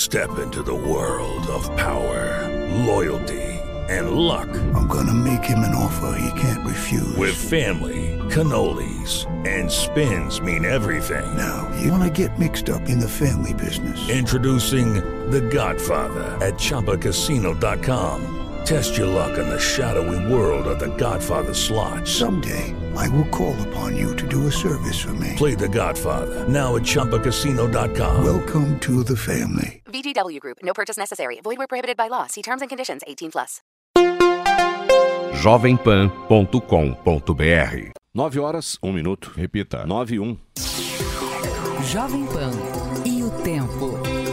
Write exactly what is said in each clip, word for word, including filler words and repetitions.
Step into the world of power, loyalty, and luck. I'm gonna make him an offer he can't refuse. With family, cannolis, and spins mean everything. Now, you wanna get mixed up in the family business. Introducing The Godfather at Chumba Casino dot com. Test your luck in the shadowy world of The Godfather slot. Someday, I will call upon you to do a service for me. Play The Godfather, now at Chumba Casino dot com. Welcome to the family. V G W Group. No purchase necessary. Void where prohibited by law. See terms and conditions. eighteen plus. jovem pan ponto com ponto b r. Nove horas, um minuto. Repita. Nove e um. Jovem Pan e o tempo.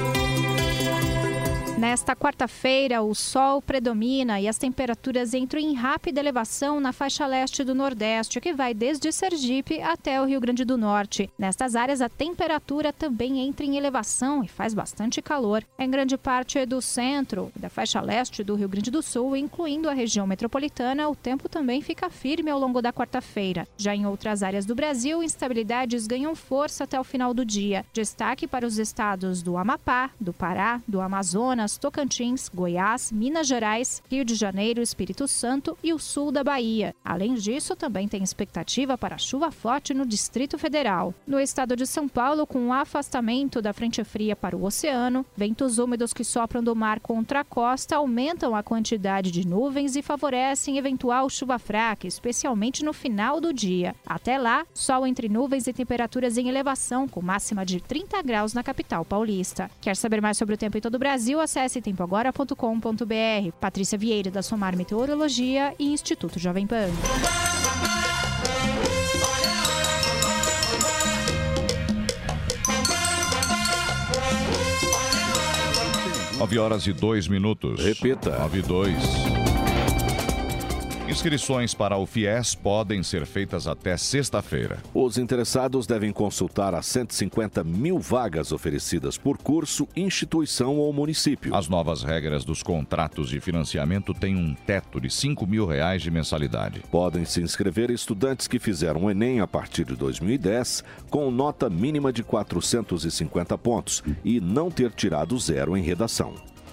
Nesta quarta-feira, o sol predomina e as temperaturas entram em rápida elevação na faixa leste do Nordeste, que vai desde Sergipe até o Rio Grande do Norte. Nestas áreas, a temperatura também entra em elevação e faz bastante calor. Em grande parte do centro e da faixa leste do Rio Grande do Sul, incluindo a região metropolitana, o tempo também fica firme ao longo da quarta-feira. Já em outras áreas do Brasil, instabilidades ganham força até o final do dia. Destaque para os estados do Amapá, do Pará, do Amazonas, Tocantins, Goiás, Minas Gerais, Rio de Janeiro, Espírito Santo e o sul da Bahia. Além disso, também tem expectativa para chuva forte no Distrito Federal. No estado de São Paulo, com o afastamento da frente fria para o oceano, ventos úmidos que sopram do mar contra a costa aumentam a quantidade de nuvens e favorecem eventual chuva fraca, especialmente no final do dia. Até lá, sol entre nuvens e temperaturas em elevação, com máxima de trinta graus na capital paulista. Quer saber mais sobre o tempo em todo o Brasil? Acesse tempo agora ponto com ponto b r. Patrícia Vieira, da Somar Meteorologia e Instituto Jovem Pan. Nove horas e dois minutos. Repita. Nove e dois. Inscrições para o FIES podem ser feitas até sexta-feira. Os interessados devem consultar as cento e cinquenta mil vagas oferecidas por curso, instituição ou município. As novas regras dos contratos de financiamento têm um teto de cinco mil reais de mensalidade. Podem se inscrever estudantes que fizeram o Enem a partir de dois mil e dez com nota mínima de quatrocentos e cinquenta pontos e não ter tirado zero em redação.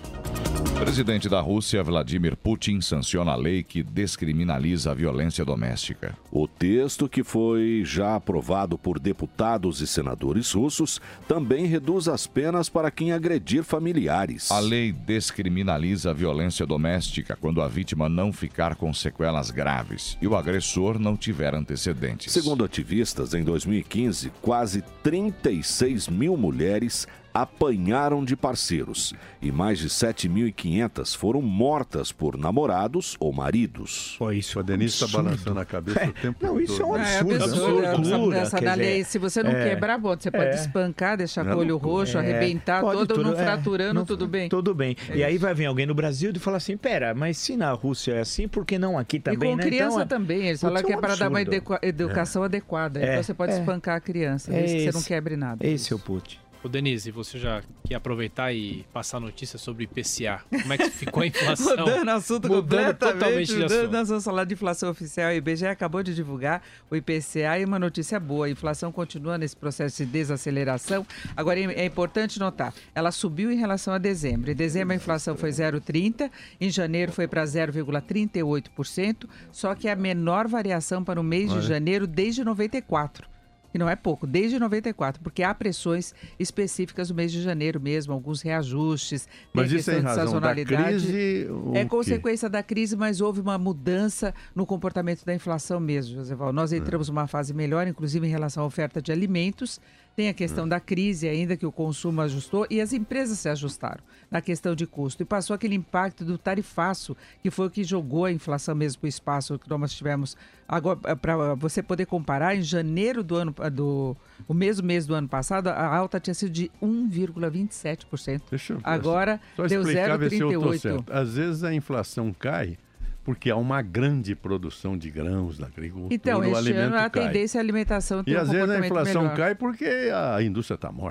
O presidente da Rússia, Vladimir Putin, sanciona a lei que descriminaliza a violência doméstica. O texto, que foi já aprovado por deputados e senadores russos, também reduz as penas para quem agredir familiares. A lei descriminaliza a violência doméstica quando a vítima não ficar com sequelas graves e o agressor não tiver antecedentes. Segundo ativistas, em dois mil e quinze, quase trinta e seis mil mulheres apanharam de parceiros e mais de sete mil e quinhentas foram mortas por namorados ou maridos. Pô, isso, a Denise está balançando a cabeça é, o tempo não, todo. Isso é um absurdo. É absurdo. absurdo. Essa da lei, se você não é, quebrar, bom, você pode é, espancar, deixar com o olho roxo, é, arrebentar todo, tudo, não fraturando, é, não, tudo bem. Tudo bem. É e aí vai vir alguém no Brasil e falar assim, pera, mas se na Rússia é assim, por que não aqui também? E com né? criança então, também, eles falam que é para dar uma educação adequada. É, então você pode é, espancar a criança, desde que você não quebre nada. Esse é o Putin. Ô Denise, você já quer aproveitar e passar notícia sobre I P C A? Como é que ficou a inflação? Mudando assunto Mudando totalmente de assunto. Nós vamos falar de inflação oficial. O I B G E acabou de divulgar o I P C A e uma notícia boa. A inflação continua nesse processo de desaceleração. Agora, é importante notar, ela subiu em relação a dezembro. Em dezembro, a inflação foi zero vírgula trinta por cento, em janeiro foi para zero vírgula trinta e oito por cento, só que é a menor variação para o mês Olha. de janeiro desde noventa e quatro. E não é pouco, desde noventa e quatro, porque há pressões específicas no mês de janeiro mesmo, alguns reajustes, tem mas isso é em razão sazonalidade. Da crise, é consequência da crise, mas houve uma mudança no comportamento da inflação mesmo, Joseval. Nós entramos numa fase melhor, inclusive em relação à oferta de alimentos. Tem a questão da crise ainda, que o consumo ajustou e as empresas se ajustaram na questão de custo. E passou aquele impacto do tarifaço, que foi o que jogou a inflação mesmo para o espaço que nós tivemos. Agora, para você poder comparar, em janeiro do ano, do, o mesmo mês do ano passado, a alta tinha sido de um vírgula vinte e sete por cento. Deixa eu, Agora só deu zero vírgula trinta e oito por cento. Às vezes a inflação cai porque há uma grande produção de grãos na agricultura. Então, o este alimento ano a cai. tendência é a alimentação ter E um às vezes a inflação melhor. cai porque a indústria está morta.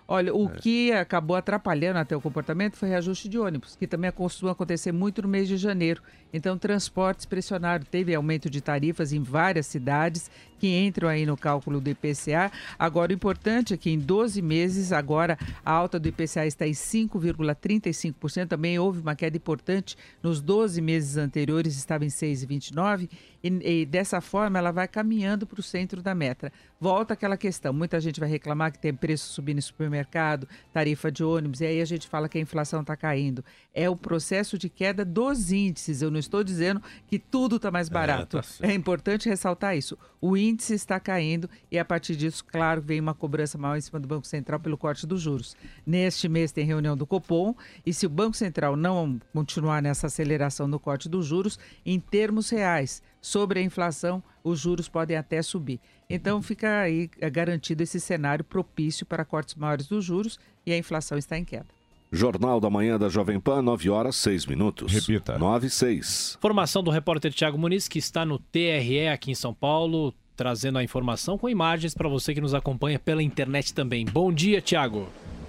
Olha, o É. que acabou atrapalhando até o comportamento foi reajuste de ônibus, que também costuma acontecer muito no mês de janeiro. Então, transportes pressionaram, teve aumento de tarifas em várias cidades que entram aí no cálculo do I P C A. Agora, o importante é que em doze meses, agora a alta do I P C A está em cinco vírgula trinta e cinco por cento. Também houve uma queda importante nos doze meses anteriores, estava em seis vírgula vinte e nove por cento. E, e dessa forma, ela vai caminhando para o centro da meta. Volta aquela questão, muita gente vai reclamar que tem preço subindo no supermercado, tarifa de ônibus, e aí a gente fala que a inflação está caindo. É o processo de queda dos índices. Eu não estou dizendo que tudo está mais barato. É, tá certo. É importante ressaltar isso. O índice está caindo e, a partir disso, claro, vem uma cobrança maior em cima do Banco Central pelo corte dos juros. Neste mês tem reunião do Copom e, se o Banco Central não continuar nessa aceleração no corte dos juros, em termos reais, sobre a inflação, os juros podem até subir. Então, fica aí garantido esse cenário propício para cortes maiores dos juros e a inflação está em queda. Jornal da Manhã da Jovem Pan, nove horas, seis minutos. Repita. nove e seis. Informação do repórter Tiago Muniz, que está no T R E aqui em São Paulo, trazendo a informação com imagens para você que nos acompanha pela internet também. Bom dia, Tiago.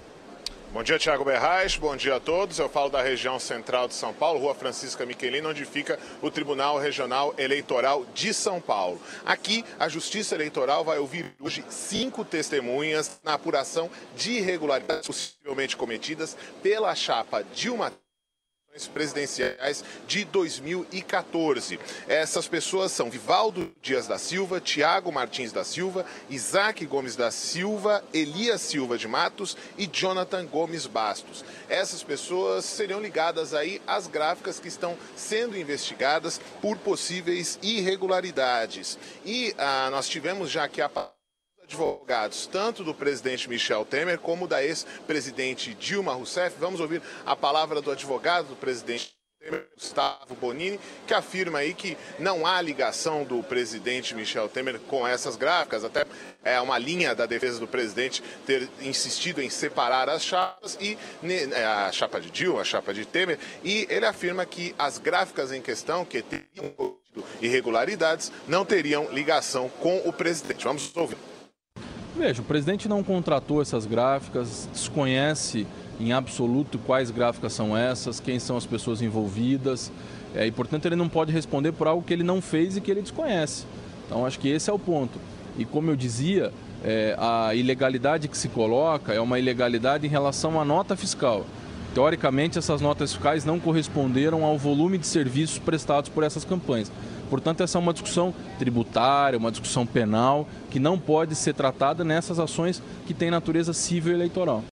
Bom dia, Tiago Berrais. Bom dia a todos. Eu falo da região central de São Paulo, Rua Francisca Michelina, onde fica o Tribunal Regional Eleitoral de São Paulo. Aqui, a Justiça Eleitoral vai ouvir hoje cinco testemunhas na apuração de irregularidades possivelmente cometidas pela chapa Dilma presidenciais de dois mil e quatorze. Essas pessoas são Vivaldo Dias da Silva, Tiago Martins da Silva, Isaac Gomes da Silva, Elias Silva de Matos e Jonathan Gomes Bastos. Essas pessoas seriam ligadas aí às gráficas que estão sendo investigadas por possíveis irregularidades. E ah, nós tivemos já aqui a advogados, tanto do presidente Michel Temer como da ex-presidente Dilma Rousseff. Vamos ouvir a palavra do advogado do presidente Temer, Gustavo Bonini, que afirma aí que não há ligação do presidente Michel Temer com essas gráficas, até é uma linha da defesa do presidente ter insistido em separar as chapas, e a chapa de Dilma, a chapa de Temer, e ele afirma que as gráficas em questão, que teriam irregularidades, não teriam ligação com o presidente. Vamos ouvir. Veja, o presidente não contratou essas gráficas, desconhece em absoluto quais gráficas são essas, quem são as pessoas envolvidas, é, e portanto ele não pode responder por algo que ele não fez e que ele desconhece. Então acho que esse é o ponto. E como eu dizia, é, a ilegalidade que se coloca é uma ilegalidade em relação à nota fiscal. Teoricamente, essas notas fiscais não corresponderam ao volume de serviços prestados por essas campanhas. Portanto, essa é uma discussão tributária, uma discussão penal, que não pode ser tratada nessas ações que têm natureza civil e eleitoral.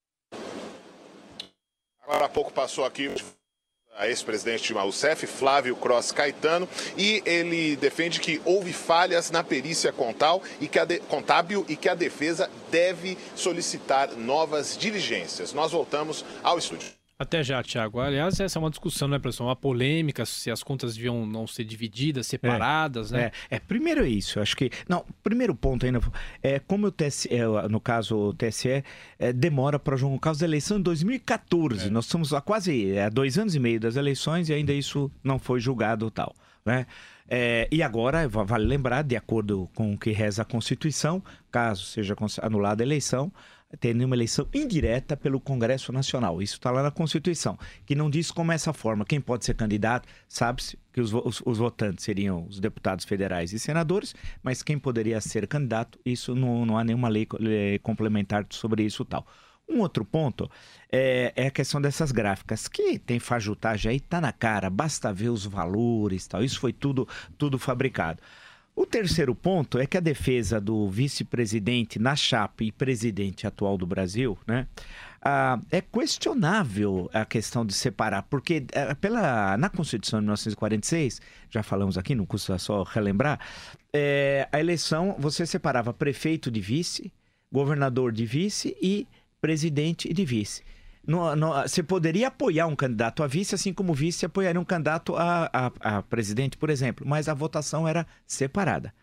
Agora há pouco passou aqui a ex-presidente Dilma Rousseff, Flávio Cross Caetano, e ele defende que houve falhas na perícia contábil e que a, de, contábil e que a defesa deve solicitar novas diligências. Nós voltamos ao estúdio. Até já, Tiago. Aliás, essa é uma discussão, né, professor? Uma polêmica, se as contas deviam não ser divididas, separadas, é, né? É, é, primeiro é isso, acho que... Não, primeiro ponto ainda, é como o T S E, no caso o T S E, é, demora para julgar o caso da eleição em dois mil e quatorze. É. Nós estamos há quase há dois anos e meio das eleições e ainda isso não foi julgado tal, né? É, e agora, vale lembrar, de acordo com o que reza a Constituição, caso seja anulada a eleição, tendo uma eleição indireta pelo Congresso Nacional. Isso está lá na Constituição, que não diz como é essa forma. Quem pode ser candidato, sabe-se que os, os, os votantes seriam os deputados federais e senadores, mas quem poderia ser candidato, isso não, não há nenhuma lei, lei complementar sobre isso e tal. Um outro ponto é, é a questão dessas gráficas, que tem fajutagem aí, está na cara, basta ver os valores e tal. Isso foi tudo, tudo fabricado. O terceiro ponto é que a defesa do vice-presidente na chapa e presidente atual do Brasil, né, ah, é questionável a questão de separar, porque é, pela, na Constituição de mil novecentos e quarenta e seis, já falamos aqui, não custa só relembrar, é, a eleição você separava prefeito de vice, governador de vice e presidente de vice. No, no, você poderia apoiar um candidato a vice, assim como o vice apoiaria um candidato a, a, a presidente, por exemplo, mas a votação era separada.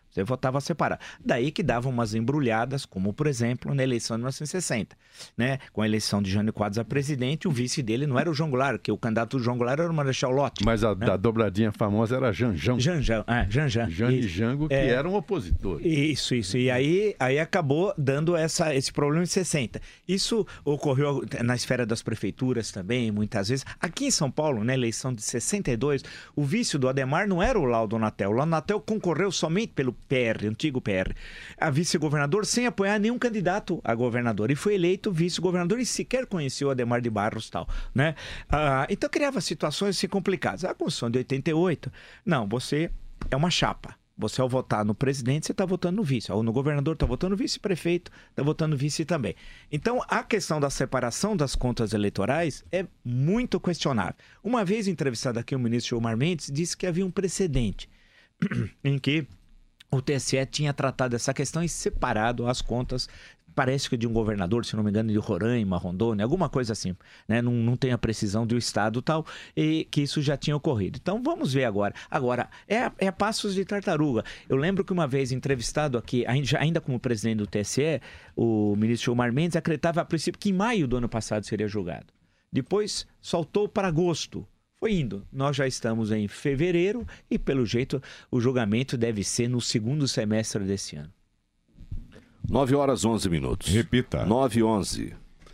Você votava separado. Daí que davam umas embrulhadas, como, por exemplo, na eleição de mil novecentos e sessenta. Né? Com a eleição de Jânio Quadros a presidente, o vice dele não era o João Goulart, que o candidato do João Goulart era o Marechal Lott. Mas a, né? a dobradinha famosa era Janjão. Janjão, é, Janjão. Jan e Jango, que é, eram opositores. Isso, isso. E aí, aí acabou dando essa, esse problema em sessenta. Isso ocorreu na esfera das prefeituras também, muitas vezes. Aqui em São Paulo, na eleição de sessenta e dois, o vice do Adhemar não era o Laudo Natel. O Laudo Natel concorreu somente pelo P R, antigo P R, a vice-governador sem apoiar nenhum candidato a governador. E foi eleito vice-governador e sequer conheceu o Adhemar de Barros e tal, né? Ah, então criava situações assim, complicadas. A Constituição de oitenta e oito, não, você é uma chapa. Você, ao votar no presidente, você está votando no vice. Ou no governador, está votando no vice-prefeito, está votando no vice também. Então, a questão da separação das contas eleitorais é muito questionável. Uma vez entrevistado aqui o ministro Gilmar Mendes, disse que havia um precedente em que o T S E tinha tratado essa questão e separado as contas, parece que de um governador, se não me engano, de Roraima, Rondônia, alguma coisa assim, né? Não, não tem a precisão do estado e tal, e que isso já tinha ocorrido. Então vamos ver agora. Agora, é, é passos de tartaruga. Eu lembro que uma vez entrevistado aqui, ainda, ainda como presidente do T S E, o ministro Gilmar Mendes acreditava a princípio que em maio do ano passado seria julgado. Depois saltou para agosto. Foi indo. Nós já estamos em fevereiro e, pelo jeito, o julgamento deve ser no segundo semestre desse ano. nove horas e onze minutos. Repita. nove e onze.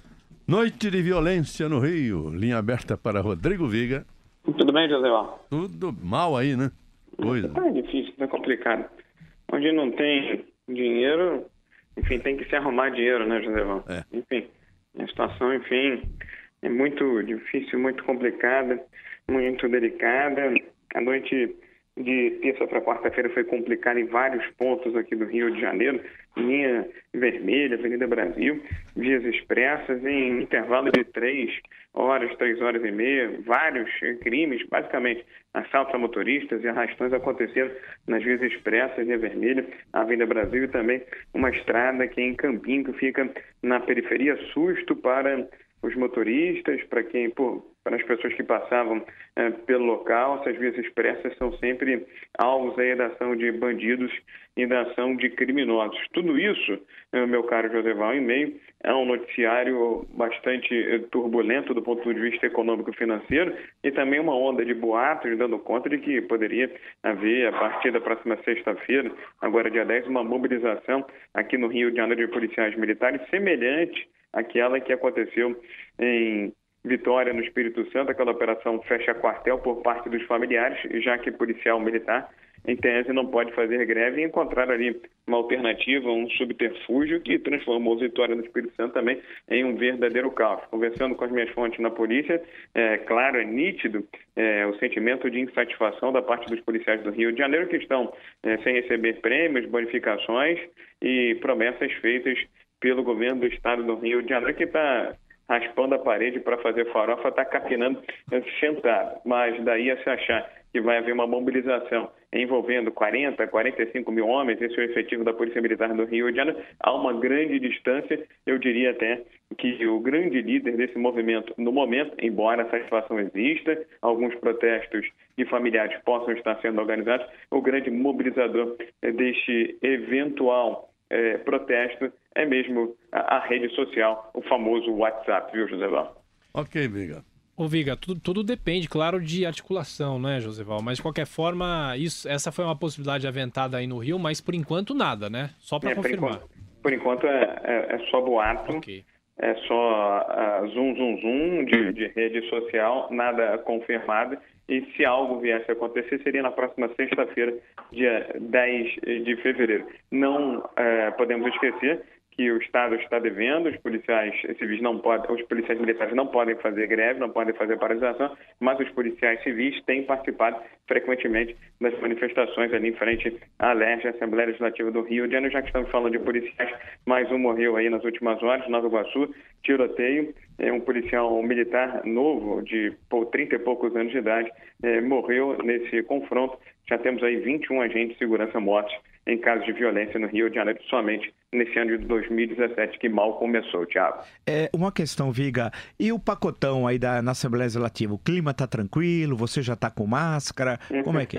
Noite de violência no Rio. Linha aberta para Rodrigo Viga. Tudo bem, José? Tudo mal aí, né? Coisa. Tá difícil, tá complicado. Onde não tem dinheiro, enfim, tem que se arrumar dinheiro, né, José? É. Enfim, a situação, enfim, é muito difícil, muito complicada, muito delicada. A noite de terça para quarta-feira foi complicada em vários pontos aqui do Rio de Janeiro. Linha Vermelha, Avenida Brasil, vias expressas em intervalo de três horas, três horas e meia. Vários crimes, basicamente assaltos a motoristas e arrastões aconteceram nas vias expressas, Linha Vermelha, Avenida Brasil e também uma estrada aqui em Campinho, que fica na periferia, susto para os motoristas, para quem, pô, para as pessoas que passavam é, pelo local. Essas vias expressas são sempre alvos aí da ação de bandidos e da ação de criminosos. Tudo isso, meu caro Joseval, em meio a um noticiário bastante turbulento do ponto de vista econômico e financeiro e também uma onda de boatos dando conta de que poderia haver, a partir da próxima sexta-feira, agora dia dez, uma mobilização aqui no Rio de Janeiro de policiais militares semelhante àquela que aconteceu em Vitória, no Espírito Santo, aquela operação fecha quartel por parte dos familiares, já que policial militar, em tese, não pode fazer greve e encontrar ali uma alternativa, um subterfúgio que transformou Vitória, no Espírito Santo, também em um verdadeiro caos. Conversando com as minhas fontes na polícia, é claro, é nítido é, o sentimento de insatisfação da parte dos policiais do Rio de Janeiro, que estão é, sem receber prêmios, bonificações e promessas feitas pelo governo do estado do Rio de Janeiro, que está raspando a parede para fazer farofa, está capinando sentado. Mas daí a se achar que vai haver uma mobilização envolvendo quarenta, quarenta e cinco mil homens, esse é o efetivo da Polícia Militar do Rio de Janeiro, há uma grande distância. Eu diria até que o grande líder desse movimento, no momento, embora essa situação exista, alguns protestos de familiares possam estar sendo organizados, o grande mobilizador deste eventual É, protesto é mesmo a, a rede social, o famoso WhatsApp, viu, Joseval? Ok, Viga. Ô, Viga, tudo, tudo depende, claro, de articulação, né, Joseval? Mas, de qualquer forma, isso, essa foi uma possibilidade aventada aí no Rio, mas, por enquanto, nada, né? Só para é, confirmar. Por enquanto, por enquanto é, é, é só boato, okay. É só uh, zoom, zoom, zoom de, de rede social, nada confirmado. E se algo viesse a acontecer, seria na próxima sexta-feira, dia dez de fevereiro. Não uh, podemos esquecer que o Estado está devendo, os policiais civis não podem, os policiais militares não podem fazer greve, não podem fazer paralisação, mas os policiais civis têm participado frequentemente das manifestações ali em frente à Alerj, Assembleia Legislativa do Rio de Janeiro. Já que estamos falando de policiais, mais um morreu aí nas últimas horas, Nova Iguaçu, tiroteio, é um policial militar novo, de pô, trinta e poucos anos de idade, é, morreu nesse confronto. Já temos aí vinte e um agentes de segurança mortos em casos de violência no Rio de Janeiro, somente nesse ano de dois mil e dezessete, que mal começou, Thiago. É, uma questão, Viga, e o pacotão aí da, na Assembleia Legislativa? O clima tá tranquilo? Você já tá com máscara? Como é que é?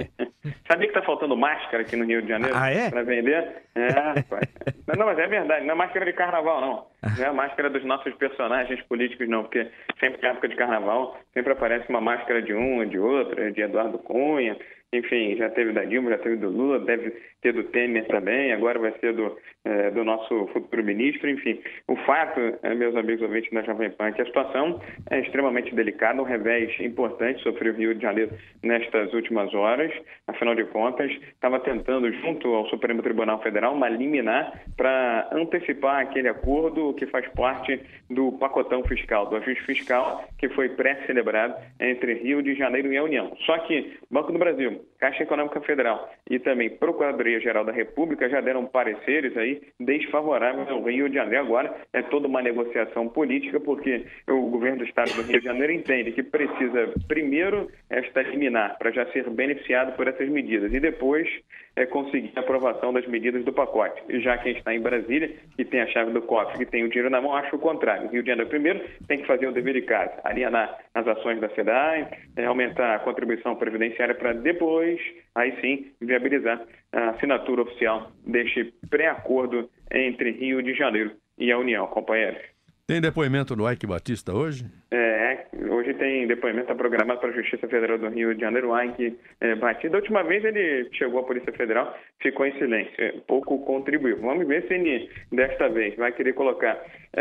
Sabia que tá faltando máscara aqui no Rio de Janeiro? Ah, é? Para vender? É, rapaz. Não, não, mas é verdade. Não é máscara de carnaval, não. Não é a máscara dos nossos personagens políticos, não. Porque sempre que é época de carnaval, sempre aparece uma máscara de um, de outro, de Eduardo Cunha. Enfim, já teve da Dilma, já teve do Lula, deve ter do Temer também, agora vai ser do, é, do nosso futuro ministro. Enfim, o fato, é, meus amigos ouvintes da Jovem Pan, que a situação é extremamente delicada, um revés importante sofreu o Rio de Janeiro nestas últimas horas. Afinal de contas, estava tentando, junto ao Supremo Tribunal Federal, uma liminar para antecipar aquele acordo que faz parte do pacotão fiscal, do ajuste fiscal que foi pré-celebrado entre Rio de Janeiro e a União. Só que Banco do Brasil, Caixa Econômica Federal e também Procuradoria-Geral da República já deram pareceres aí desfavoráveis ao Rio de Janeiro. Agora é toda uma negociação política, porque o governo do estado do Rio de Janeiro entende que precisa primeiro esta liminar para já ser beneficiado por essas medidas e depois é conseguir a aprovação das medidas do pacote. E já quem está em Brasília, que tem a chave do cofre, que tem o dinheiro na mão, acha o contrário. O Rio de Janeiro primeiro tem que fazer o dever de casa, alienar as ações da SEDAI, é, aumentar a contribuição previdenciária para depois, aí sim, viabilizar a assinatura oficial deste pré-acordo entre Rio de Janeiro e a União, companheiros. Tem depoimento do Ike Batista hoje? É, hoje tem depoimento programado para a Justiça Federal do Rio de Janeiro, o Ike é, Batista. Da última vez ele chegou à Polícia Federal, ficou em silêncio, é, pouco contribuiu. Vamos ver se ele, desta vez, vai querer colocar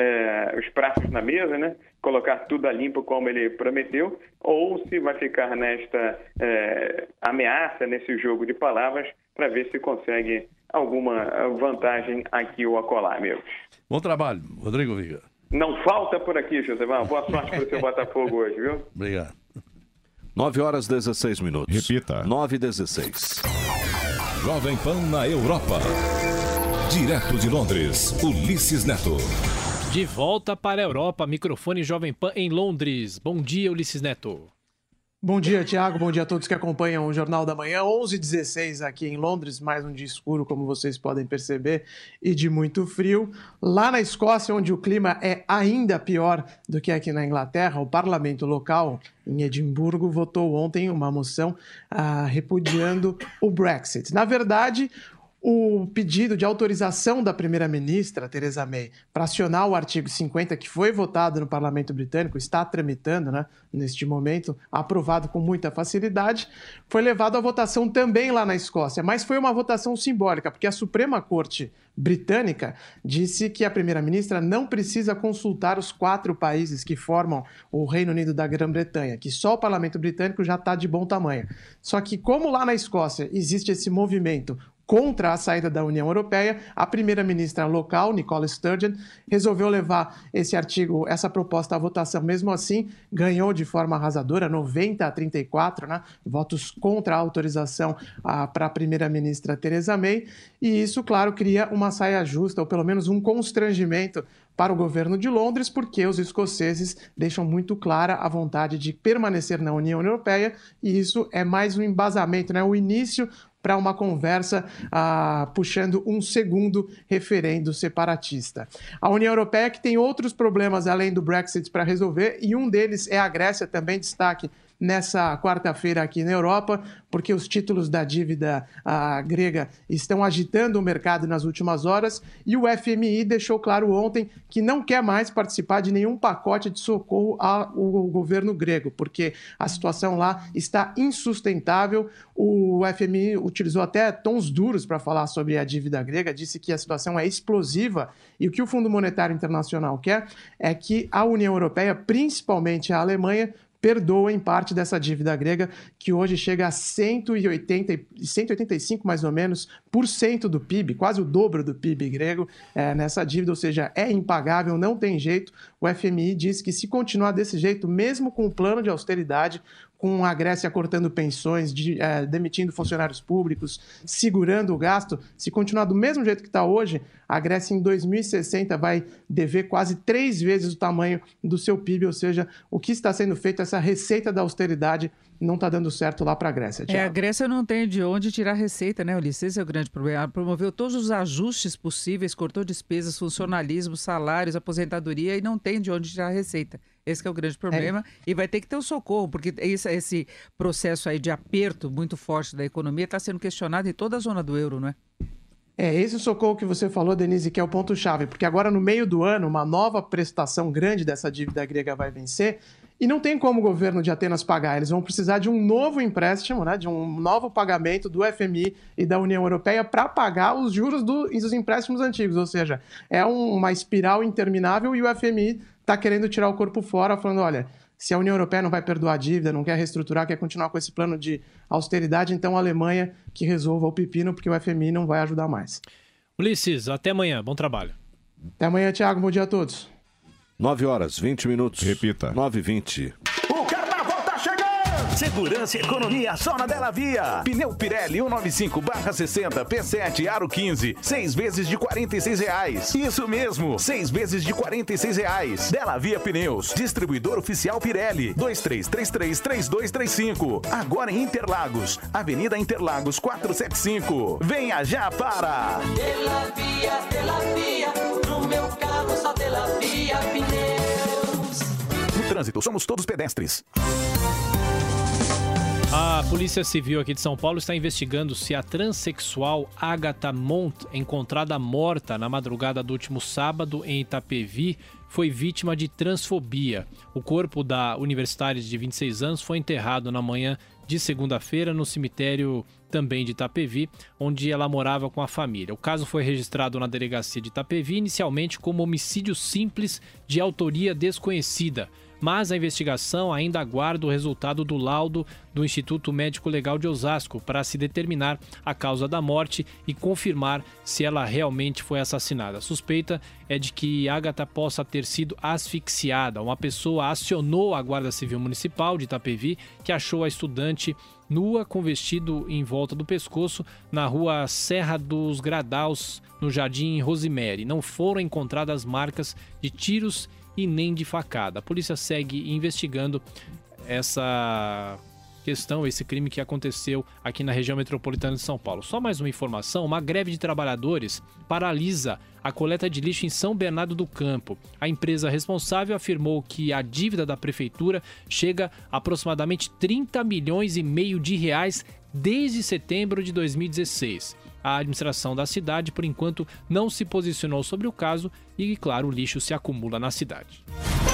é, os pratos na mesa, né? Colocar tudo a limpo como ele prometeu, ou se vai ficar nesta é, ameaça, nesse jogo de palavras, para ver se consegue alguma vantagem aqui ou acolá, amigos. Bom trabalho, Rodrigo Viga. Não falta por aqui, Josevão. Boa sorte para o seu Botafogo hoje, viu? Obrigado. nove horas e dezesseis minutos. Repita. nove e dezesseis. Jovem Pan na Europa. Direto de Londres, Ulisses Neto. De volta para a Europa, microfone Jovem Pan em Londres. Bom dia, Ulisses Neto. Bom dia, Tiago. Bom dia a todos que acompanham o Jornal da Manhã. onze e dezesseis aqui em Londres, mais um dia escuro, como vocês podem perceber, e de muito frio. Lá na Escócia, onde o clima é ainda pior do que aqui na Inglaterra, o parlamento local, em Edimburgo, votou ontem uma moção ah, repudiando o Brexit. Na verdade, o pedido de autorização da primeira-ministra, Theresa May, para acionar o artigo cinquenta, que foi votado no Parlamento Britânico, está tramitando, né, neste momento, aprovado com muita facilidade, foi levado à votação também lá na Escócia, mas foi uma votação simbólica, porque a Suprema Corte Britânica disse que a primeira-ministra não precisa consultar os quatro países que formam o Reino Unido da Grã-Bretanha, que só o Parlamento Britânico já está de bom tamanho. Só que como lá na Escócia existe esse movimento contra a saída da União Europeia, a primeira-ministra local, Nicola Sturgeon, resolveu levar esse artigo, essa proposta à votação. Mesmo assim, ganhou de forma arrasadora, noventa a trinta e quatro, né, votos contra a autorização ah, para a primeira-ministra Theresa May. E isso, claro, cria uma saia justa, ou pelo menos um constrangimento para o governo de Londres, porque os escoceses deixam muito clara a vontade de permanecer na União Europeia, e isso é mais um embasamento, né, o início para uma conversa ah, puxando um segundo referendo separatista. A União Europeia que tem outros problemas além do Brexit para resolver, e um deles é a Grécia, também destaque nessa quarta-feira aqui na Europa, porque os títulos da dívida ah, grega estão agitando o mercado nas últimas horas, e o F M I deixou claro ontem que não quer mais participar de nenhum pacote de socorro ao governo grego, porque a situação lá está insustentável. O F M I utilizou até tons duros para falar sobre a dívida grega, disse que a situação é explosiva, e o que o Fundo Monetário Internacional quer é que a União Europeia, principalmente a Alemanha, perdoem parte dessa dívida grega, que hoje chega a cento e oitenta, cento e oitenta e cinco, mais ou menos, por cento do P I B, quase o dobro do P I B grego é, nessa dívida, ou seja, é impagável, não tem jeito. O F M I diz que se continuar desse jeito, mesmo com o plano de austeridade, com a Grécia cortando pensões, de, é, demitindo funcionários públicos, segurando o gasto, se continuar do mesmo jeito que está hoje, a Grécia em dois mil e sessenta vai dever quase três vezes o tamanho do seu P I B, ou seja, o que está sendo feito, essa receita da austeridade, não está dando certo lá para a Grécia. É, a Grécia não tem de onde tirar receita, né, Ulisses? Esse é o grande problema. Ela promoveu todos os ajustes possíveis, cortou despesas, funcionalismo, salários, aposentadoria, e não tem de onde tirar receita. Esse que é o grande problema. É. E vai ter que ter o socorro, porque esse, esse processo aí de aperto muito forte da economia está sendo questionado em toda a zona do euro, não é? É, esse socorro que você falou, Denise, que é o ponto-chave, porque agora no meio do ano, uma nova prestação grande dessa dívida grega vai vencer e não tem como o governo de Atenas pagar. Eles vão precisar de um novo empréstimo, né, de um novo pagamento do F M I e da União Europeia para pagar os juros do, dos empréstimos antigos, ou seja, é um, uma espiral interminável e o F M I está querendo tirar o corpo fora, falando, olha, se a União Europeia não vai perdoar a dívida, não quer reestruturar, quer continuar com esse plano de austeridade, então a Alemanha que resolva o pepino, porque o F M I não vai ajudar mais. Ulisses, até amanhã. Bom trabalho. Até amanhã, Thiago. Bom dia a todos. nove horas, vinte minutos. Repita. nove e vinte. O carnaval tá chegando! Segurança e economia só na Bela Via. Pneu Pirelli cento e noventa e cinco barra sessenta P sete Aro quinze. Seis vezes de quarenta e seis reais. Isso mesmo, seis vezes de quarenta e seis reais. Bela Via Pneus. Distribuidor oficial Pirelli. dois três três três, três dois três cinco. Agora em Interlagos. Avenida Interlagos quatrocentos e setenta e cinco. Venha já para... Bela Via, Bela Via. No meu carro só Bela Via Pneus. No trânsito, somos todos pedestres. A Polícia Civil aqui de São Paulo está investigando se a transexual Agatha Mont, encontrada morta na madrugada do último sábado em Itapevi, foi vítima de transfobia. O corpo da universitária de vinte e seis anos foi enterrado na manhã de segunda-feira no cemitério também de Itapevi, onde ela morava com a família. O caso foi registrado na delegacia de Itapevi inicialmente como homicídio simples de autoria desconhecida, mas a investigação ainda aguarda o resultado do laudo do Instituto Médico Legal de Osasco para se determinar a causa da morte e confirmar se ela realmente foi assassinada. A suspeita é de que Agatha possa ter sido asfixiada. Uma pessoa acionou a Guarda Civil Municipal de Itapevi, que achou a estudante nua com vestido em volta do pescoço na rua Serra dos Gradaus, no Jardim Rosemary. Não foram encontradas marcas de tiros e nem de facada. A polícia segue investigando essa questão, esse crime que aconteceu aqui na região metropolitana de São Paulo. Só mais uma informação: uma greve de trabalhadores paralisa a coleta de lixo em São Bernardo do Campo. A empresa responsável afirmou que a dívida da prefeitura chega a aproximadamente trinta milhões e meio de reais desde setembro de dois mil e dezesseis. A administração da cidade, por enquanto, não se posicionou sobre o caso e, claro, o lixo se acumula na cidade.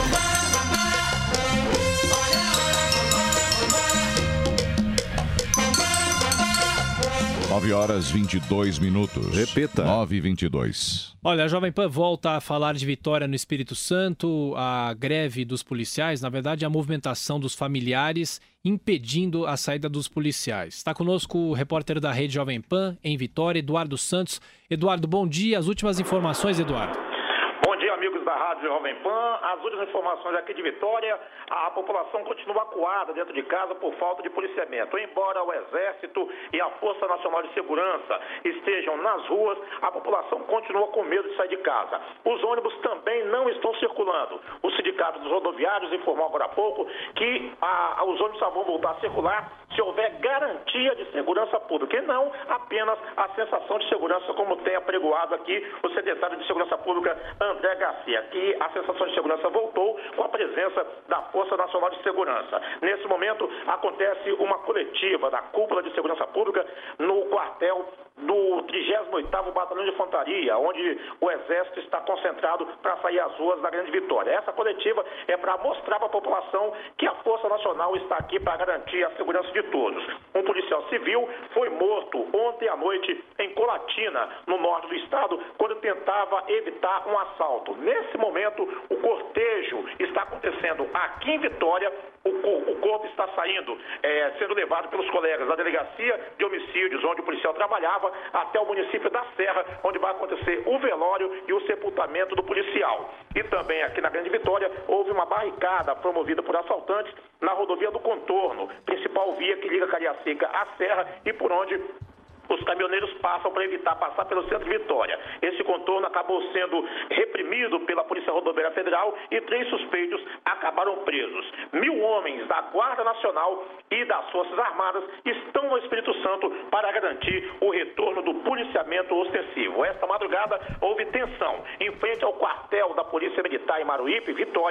nove horas e vinte e dois minutos. Repita. nove e vinte e dois. Olha, a Jovem Pan volta a falar de Vitória no Espírito Santo, a greve dos policiais, na verdade a movimentação dos familiares impedindo a saída dos policiais. Está conosco o repórter da Rede Jovem Pan em Vitória, Eduardo Santos. Eduardo, bom dia. As últimas informações, Eduardo. Bom dia, amigos da Rádio Jovem Pan. As últimas informações aqui de Vitória, a população continua acuada dentro de casa por falta de policiamento. Embora o Exército e a Força Nacional de Segurança estejam nas ruas, a população continua com medo de sair de casa. Os ônibus também não estão circulando. O Sindicato dos Rodoviários informou agora há pouco que a, os ônibus só vão voltar a circular se houver garantia de segurança pública e não apenas a sensação de segurança, como tem apregoado aqui o secretário de Segurança Pública, André Garcia, que a sensação de segurança voltou com a presença da Força Nacional de Segurança. Nesse momento, acontece uma coletiva da Cúpula de Segurança Pública no quartel do trigésimo oitavo Batalhão de Infantaria, onde o Exército está concentrado para sair às ruas da Grande Vitória. Essa coletiva é para mostrar para a população que a Força Nacional está aqui para garantir a segurança de todos. Um policial civil foi morto ontem à noite em Colatina, no norte do estado, quando tentava evitar um assalto. Nesse momento, o cortejo está acontecendo aqui em Vitória. O, o corpo está saindo, é, sendo levado pelos colegas da Delegacia de Homicídios, onde o policial trabalhava, até o município da Serra, onde vai acontecer o velório e o sepultamento do policial. E também aqui na Grande Vitória houve uma barricada promovida por assaltantes na rodovia do Contorno, principal via que liga Cariacica à Serra e por onde os caminhoneiros passam para evitar passar pelo centro de Vitória. Esse contorno acabou sendo reprimido pela Polícia Rodoviária Federal e três suspeitos acabaram presos. Mil homens da Guarda Nacional e das Forças Armadas estão no Espírito Santo para garantir o retorno do policiamento ostensivo. Esta madrugada houve tensão em frente ao quartel da Polícia Militar em Maruípe, Vitória.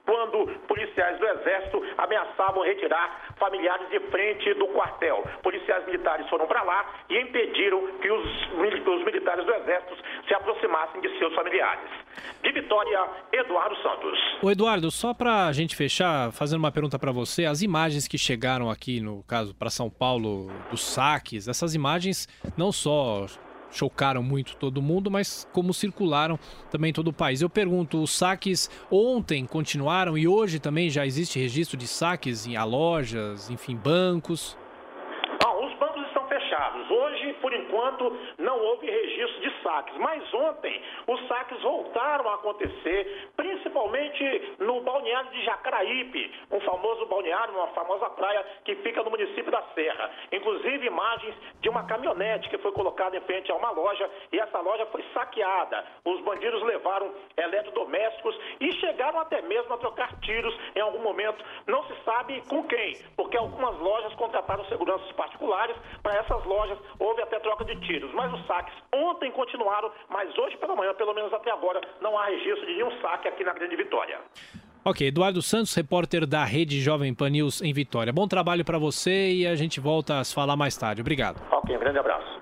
quando policiais do Exército ameaçavam retirar familiares de frente do quartel. Policiais militares foram para lá e impediram que os, os militares do Exército se aproximassem de seus familiares. De Vitória, Eduardo Santos. Ô Eduardo, só para a gente fechar, fazendo uma pergunta para você, as imagens que chegaram aqui, no caso, para São Paulo, dos saques, essas imagens não só chocaram muito todo mundo, mas como circularam também em todo o país. Eu pergunto, os saques ontem continuaram e hoje também já existe registro de saques em lojas, enfim, bancos? Ah, os bancos estão fechados. Hoje, por enquanto, não houve registro de saques, mas ontem os saques voltaram a acontecer, principalmente no balneário de Jacaraípe, um famoso balneário, uma famosa praia que fica no município da Serra. Inclusive imagens de uma caminhonete que foi colocada em frente a uma loja e essa loja foi saqueada. Os bandidos levaram eletrodomésticos e chegaram até mesmo a trocar tiros em algum momento. Não se sabe com quem, porque algumas lojas contrataram seguranças particulares. Para essas lojas houve até troca de tiros, mas os saques ontem continuaram, mas hoje pela manhã, pelo menos até agora, não há registro de nenhum saque aqui na Grande Vitória. Ok, Eduardo Santos, repórter da Rede Jovem Pan News em Vitória. Bom trabalho para você e a gente volta a se falar mais tarde. Obrigado. Ok, um grande abraço.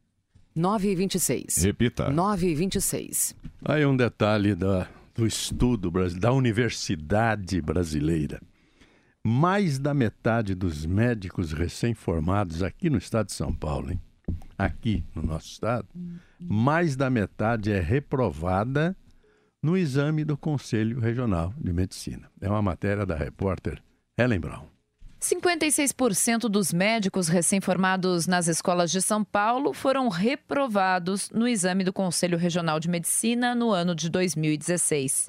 nove e vinte e seis. Repita. nove e vinte e seis. Aí um detalhe da, do estudo da Universidade Brasileira. Mais da metade dos médicos recém-formados aqui no estado de São Paulo, hein? Aqui no nosso estado, mais da metade é reprovada no exame do Conselho Regional de Medicina. É uma matéria da repórter Helen Brown. cinquenta e seis por cento dos médicos recém-formados nas escolas de São Paulo foram reprovados no exame do Conselho Regional de Medicina no ano de dois mil e dezesseis.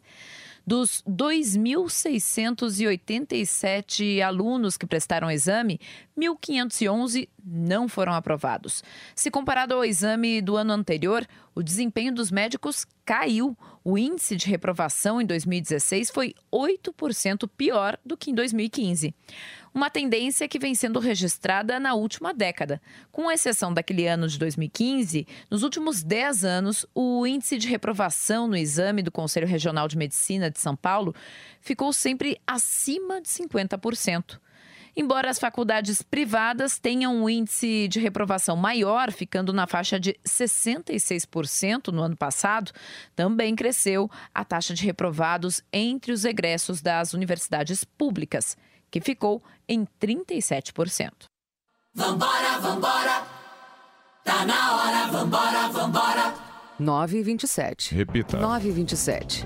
Dos dois mil seiscentos e oitenta e sete alunos que prestaram o exame, mil quinhentos e onze não foram aprovados. Se comparado ao exame do ano anterior, o desempenho dos médicos caiu. O índice de reprovação em dois mil e dezesseis foi oito por cento pior do que em dois mil e quinze. Uma tendência que vem sendo registrada na última década. Com exceção daquele ano de dois mil e quinze, nos últimos dez anos, o índice de reprovação no exame do Conselho Regional de Medicina de São Paulo ficou sempre acima de cinquenta por cento. Embora as faculdades privadas tenham um índice de reprovação maior, ficando na faixa de sessenta e seis por cento no ano passado, também cresceu a taxa de reprovados entre os egressos das universidades públicas, que ficou em trinta e sete por cento. Vambora, vambora, tá na hora, vambora, vambora. nove e vinte e sete. Repita. nove e vinte e sete.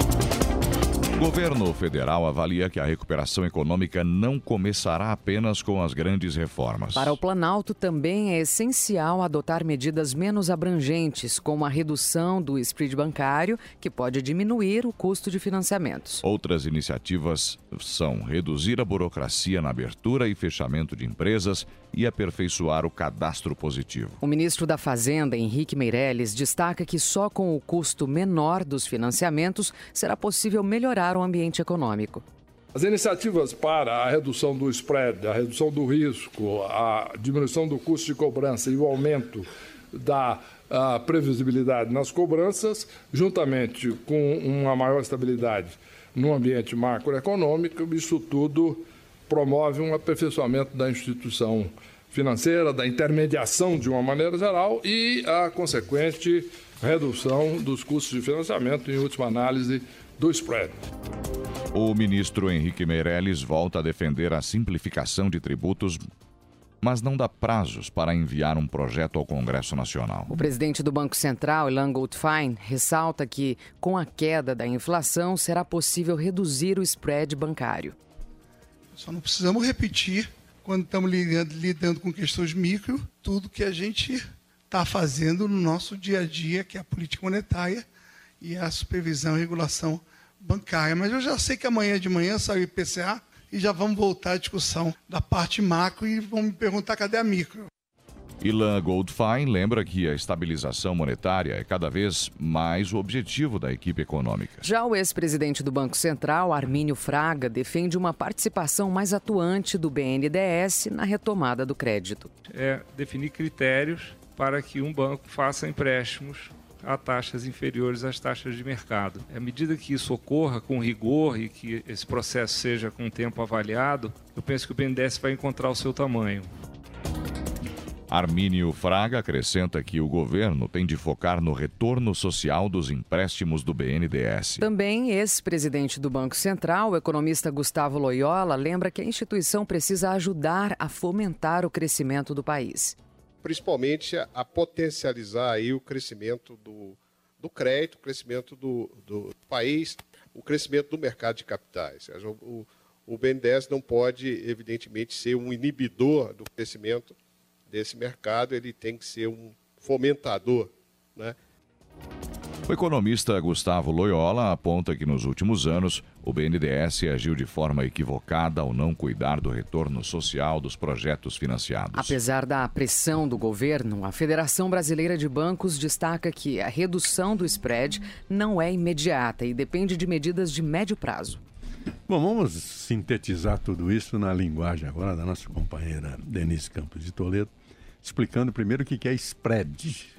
O governo federal avalia que a recuperação econômica não começará apenas com as grandes reformas. Para o Planalto, também é essencial adotar medidas menos abrangentes, como a redução do spread bancário, que pode diminuir o custo de financiamentos. Outras iniciativas são reduzir a burocracia na abertura e fechamento de empresas e aperfeiçoar o cadastro positivo. O ministro da Fazenda, Henrique Meirelles, destaca que só com o custo menor dos financiamentos será possível melhorar o ambiente econômico. As iniciativas para a redução do spread, a redução do risco, a diminuição do custo de cobrança e o aumento da a previsibilidade nas cobranças, juntamente com uma maior estabilidade no ambiente macroeconômico, isso tudo promove um aperfeiçoamento da instituição financeira, da intermediação de uma maneira geral e a consequente redução dos custos de financiamento, em última análise, do spread. O ministro Henrique Meirelles volta a defender a simplificação de tributos, mas não dá prazos para enviar um projeto ao Congresso Nacional. O presidente do Banco Central, Ilan Goldfein, ressalta que, com a queda da inflação, será possível reduzir o spread bancário. Só não precisamos repetir, quando estamos lidando, lidando com questões micro, tudo que a gente está fazendo no nosso dia a dia, que é a política monetária e a supervisão e regulação bancária. Mas eu já sei que amanhã de manhã sai o I P C A e já vamos voltar à discussão da parte macro e vão me perguntar cadê a micro. Ilan Goldfein lembra que a estabilização monetária é cada vez mais o objetivo da equipe econômica. Já o ex-presidente do Banco Central, Armínio Fraga, defende uma participação mais atuante do B N D E S na retomada do crédito. É definir critérios para que um banco faça empréstimos a taxas inferiores às taxas de mercado. À medida que isso ocorra com rigor e que esse processo seja com o tempo avaliado, eu penso que o B N D E S vai encontrar o seu tamanho. Armínio Fraga acrescenta que o governo tem de focar no retorno social dos empréstimos do B N D E S. Também ex-presidente do Banco Central, o economista Gustavo Loyola, lembra que a instituição precisa ajudar a fomentar o crescimento do país. Principalmente a, a potencializar aí o crescimento do, do crédito, o crescimento do, do país, o crescimento do mercado de capitais. O, o B N D E S não pode, evidentemente, ser um inibidor do crescimento desse mercado, ele tem que ser um fomentador, né? O economista Gustavo Loyola aponta que nos últimos anos o B N D E S agiu de forma equivocada ao não cuidar do retorno social dos projetos financiados. Apesar da pressão do governo, a Federação Brasileira de Bancos destaca que a redução do spread não é imediata e depende de medidas de médio prazo. Bom, vamos sintetizar tudo isso na linguagem agora da nossa companheira Denise Campos de Toledo, explicando primeiro o que é spread.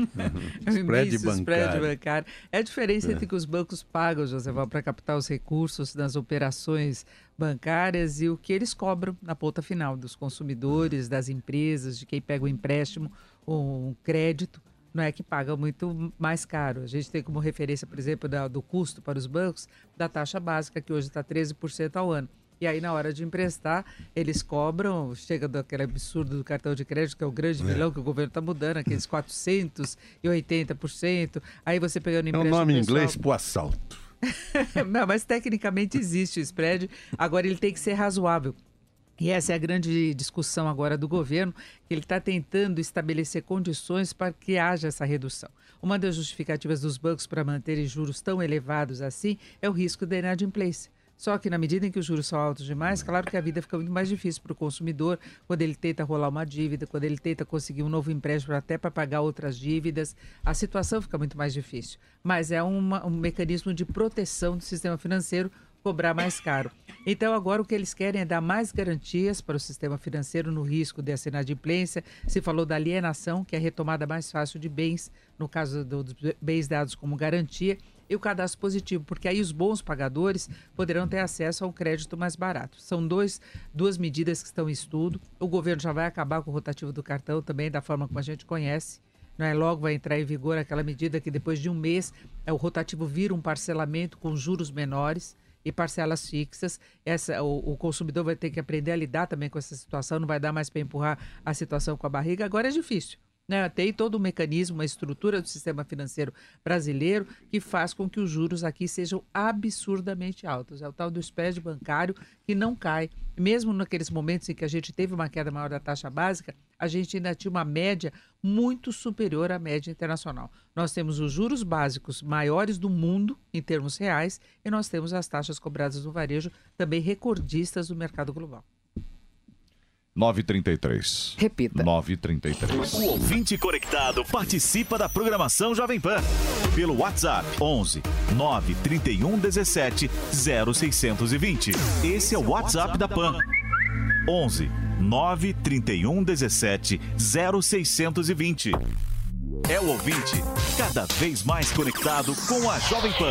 Spread bancário. Spread bancário. É a diferença É. entre que os bancos pagam, Joseval, para captar os recursos nas operações bancárias e o que eles cobram na ponta final dos consumidores, das empresas, de quem pega o empréstimo ou um crédito. Não é que paga muito mais caro. A gente tem como referência, por exemplo, da, do custo para os bancos, da taxa básica, que hoje está treze por cento ao ano. E aí, na hora de emprestar, eles cobram, chega daquele absurdo do cartão de crédito, que é o grande vilão que o governo está mudando, aqueles quatrocentos e oitenta por cento. Aí você pegando É empréstimo um nome em pessoal... inglês pro assalto. Não, mas tecnicamente existe o spread. Agora, ele tem que ser razoável. E essa é a grande discussão agora do governo, que ele está tentando estabelecer condições para que haja essa redução. Uma das justificativas dos bancos para manterem juros tão elevados assim é o risco da inadimplência. Só que na medida em que os juros são altos demais, claro que a vida fica muito mais difícil para o consumidor quando ele tenta rolar uma dívida, quando ele tenta conseguir um novo empréstimo até para pagar outras dívidas. A situação fica muito mais difícil. Mas é uma, um mecanismo de proteção do sistema financeiro cobrar mais caro. Então, agora o que eles querem é dar mais garantias para o sistema financeiro no risco dessa inadimplência. Se falou da alienação, que é a retomada mais fácil de bens, no caso do- dos bens dados como garantia, e o cadastro positivo, porque aí os bons pagadores poderão ter acesso a um crédito mais barato. São dois, duas medidas que estão em estudo. O governo já vai acabar com o rotativo do cartão também, da forma como a gente conhece. Não é? Logo vai entrar em vigor aquela medida que depois de um mês é, o rotativo vira um parcelamento com juros menores e parcelas fixas. Essa, o, o consumidor vai ter que aprender a lidar também com essa situação, não vai dar mais para empurrar a situação com a barriga. Agora é difícil, né? Tem todo um mecanismo, uma estrutura do sistema financeiro brasileiro que faz com que os juros aqui sejam absurdamente altos. É o tal do spread bancário que não cai. Mesmo naqueles momentos em que a gente teve uma queda maior da taxa básica, a gente ainda tinha uma média muito superior à média internacional. Nós temos os juros básicos maiores do mundo, em termos reais, e nós temos as taxas cobradas no varejo também recordistas do mercado global. nove e trinta e três. Repita. nove e trinta e três. O ouvinte conectado participa da programação Jovem Pan pelo WhatsApp onze nove trinta e um dezessete zero seiscentos e vinte. Esse é o WhatsApp da Pan. onze nove trinta e um dezessete zero seiscentos e vinte. É o ouvinte cada vez mais conectado com a Jovem Pan.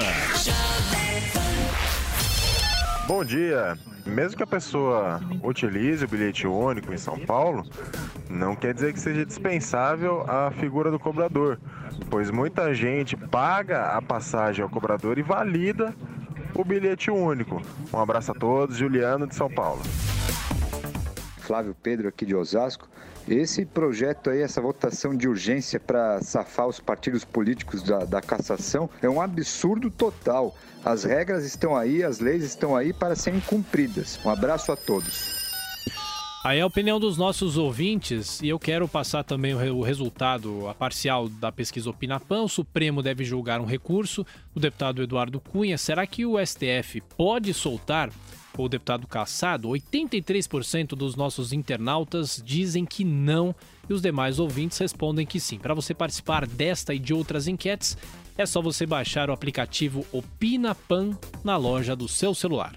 Bom dia. Mesmo que a pessoa utilize o bilhete único em São Paulo, não quer dizer que seja dispensável a figura do cobrador, pois muita gente paga a passagem ao cobrador e valida o bilhete único. Um abraço a todos, Juliano de São Paulo. Flávio Pedro aqui de Osasco. Esse projeto aí, essa votação de urgência para safar os partidos políticos da, da cassação é um absurdo total. As regras estão aí, as leis estão aí para serem cumpridas. Um abraço a todos. Aí é a opinião dos nossos ouvintes, e eu quero passar também o, re- o resultado, a parcial da pesquisa Opinapan. O Supremo deve julgar um recurso do deputado Eduardo Cunha. Será que o S T F pode soltar o deputado cassado? oitenta e três por cento dos nossos internautas dizem que não, e os demais ouvintes respondem que sim. Para você participar desta e de outras enquetes, é só você baixar o aplicativo Opinapan na loja do seu celular.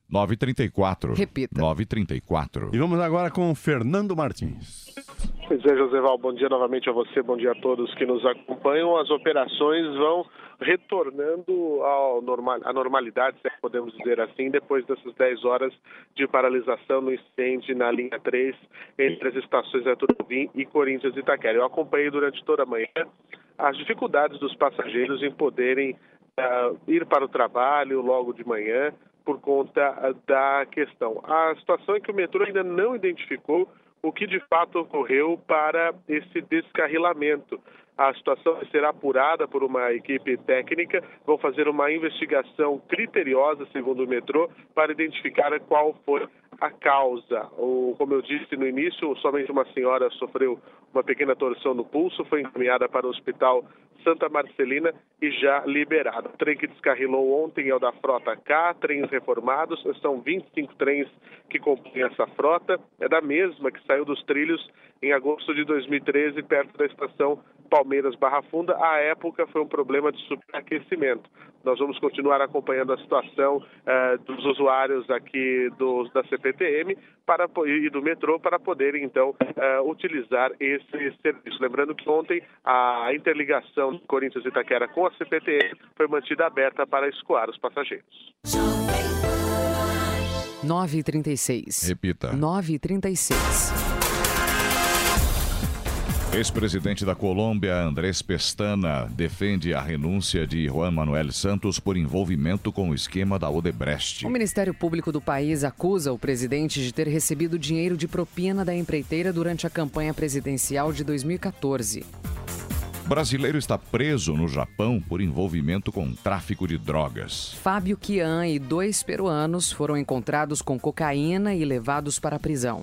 nove e trinta e quatro. Repita. nove e trinta e quatro. E vamos agora com o Fernando Martins. Pois é, Joseval, bom dia novamente a você, bom dia a todos que nos acompanham. As operações vão retornando ao normal, à normalidade, se podemos dizer assim, depois dessas dez horas de paralisação no incêndio na linha três, entre as estações Arthur Alvim e Corinthians e Itaquera. Eu acompanhei durante toda a manhã as dificuldades dos passageiros em poderem uh, ir para o trabalho logo de manhã por conta uh, da questão. A situação é que o metrô ainda não identificou o que de fato ocorreu para esse descarrilamento. A situação será apurada por uma equipe técnica, vão fazer uma investigação criteriosa, segundo o metrô, para identificar qual foi a causa. O, como eu disse no início, somente uma senhora sofreu uma pequena torção no pulso, foi encaminhada para o Hospital Santa Marcelina e já liberada. O trem que descarrilou ontem é o da Frota K, trens reformados, são vinte e cinco trens que compõem essa frota, é da mesma que saiu dos trilhos em agosto de dois mil e treze, perto da estação Palmeiras Barra Funda. À época foi um problema de superaquecimento. Nós vamos continuar acompanhando a situação uh, dos usuários aqui do, da C P T M para, e do metrô para poderem, então, uh, utilizar esse serviço. Lembrando que ontem a interligação de Corinthians e Itaquera com a C P T M foi mantida aberta para escoar os passageiros. nove e trinta e seis. Repita. nove e trinta e seis. Ex-presidente da Colômbia, Andrés Pestana, defende a renúncia de Juan Manuel Santos por envolvimento com o esquema da Odebrecht. O Ministério Público do país acusa o presidente de ter recebido dinheiro de propina da empreiteira durante a campanha presidencial de dois mil e quatorze. Brasileiro está preso no Japão por envolvimento com tráfico de drogas. Fábio Kian e dois peruanos foram encontrados com cocaína e levados para a prisão.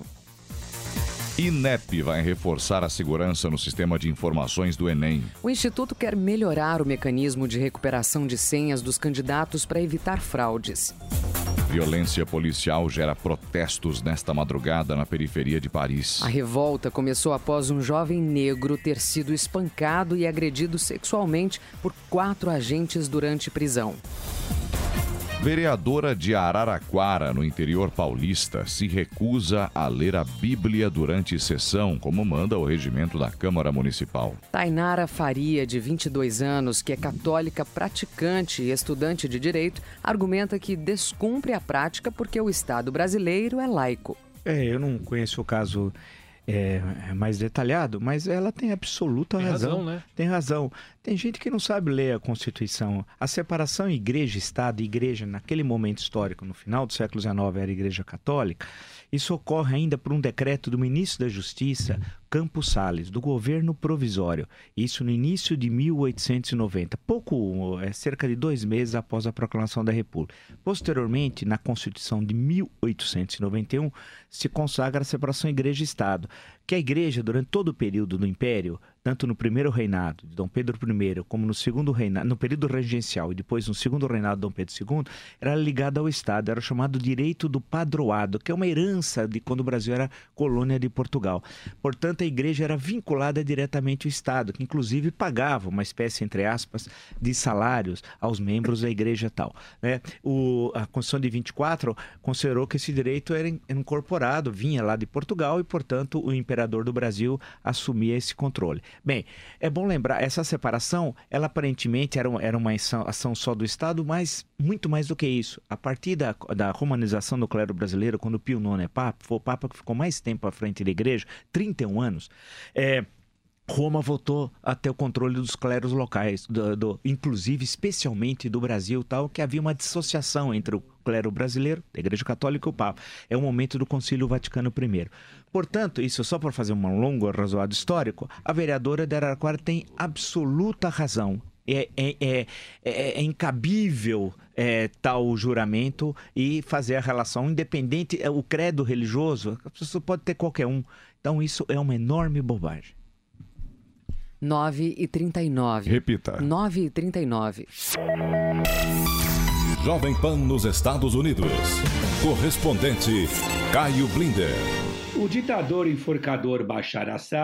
INEP vai reforçar a segurança no sistema de informações do Enem. O Instituto quer melhorar o mecanismo de recuperação de senhas dos candidatos para evitar fraudes. Violência policial gera protestos nesta madrugada na periferia de Paris. A revolta começou após um jovem negro ter sido espancado e agredido sexualmente por quatro agentes durante prisão. Vereadora de Araraquara, no interior paulista, se recusa a ler a Bíblia durante sessão, como manda o regimento da Câmara Municipal. Tainara Faria, de vinte e dois anos, que é católica praticante e estudante de direito, argumenta que descumpre a prática porque o Estado brasileiro é laico. É, eu não conheço o caso é, mais detalhado, mas ela tem absoluta tem razão. razão, né? Tem razão. Tem gente que não sabe ler a Constituição. A separação igreja-estado, igreja naquele momento histórico, no final do século dezenove, era a Igreja Católica. Isso ocorre ainda por um decreto do ministro da Justiça, Campos Salles, do governo provisório. Isso no início de mil oitocentos e noventa, pouco, é, cerca de dois meses após a proclamação da República. Posteriormente, na Constituição de mil oitocentos e noventa e um, se consagra a separação igreja-estado, que a igreja, durante todo o período do Império, tanto no primeiro reinado de Dom Pedro I, como no segundo reinado, no período regencial e depois no segundo reinado de Dom Pedro segundo, era ligada ao Estado, era chamado direito do padroado, que é uma herança de quando o Brasil era colônia de Portugal. Portanto, a igreja era vinculada diretamente ao Estado, que inclusive pagava uma espécie, entre aspas, de salários aos membros da igreja tal. Né? O, a Constituição de vinte e quatro considerou que esse direito era incorporado, vinha lá de Portugal e, portanto, o imperador do Brasil assumia esse controle. Bem, é bom lembrar, essa separação, ela aparentemente era, era uma ação, ação só do Estado, mas muito mais do que isso. A partir da, da romanização do clero brasileiro, quando Pio nono é Papa, foi o Papa que ficou mais tempo à frente da igreja, trinta e um anos, é... Roma voltou a ter o controle dos clérigos locais, do, do, inclusive, especialmente do Brasil, tal, que havia uma dissociação entre o clero brasileiro, a Igreja Católica e o Papa. É o momento do Concílio Vaticano I. Portanto, isso só para fazer um longo arrazoado histórico, a vereadora de Araraquara tem absoluta razão. É, é, é, é, é incabível é, tal juramento e fazer a relação independente, o credo religioso, a pessoa pode ter qualquer um. Então, isso é uma enorme bobagem. nove e trinta e nove. Repita. nove e trinta e nove. Jovem Pan nos Estados Unidos. Correspondente Caio Blinder. O ditador enforcador Bashar Assad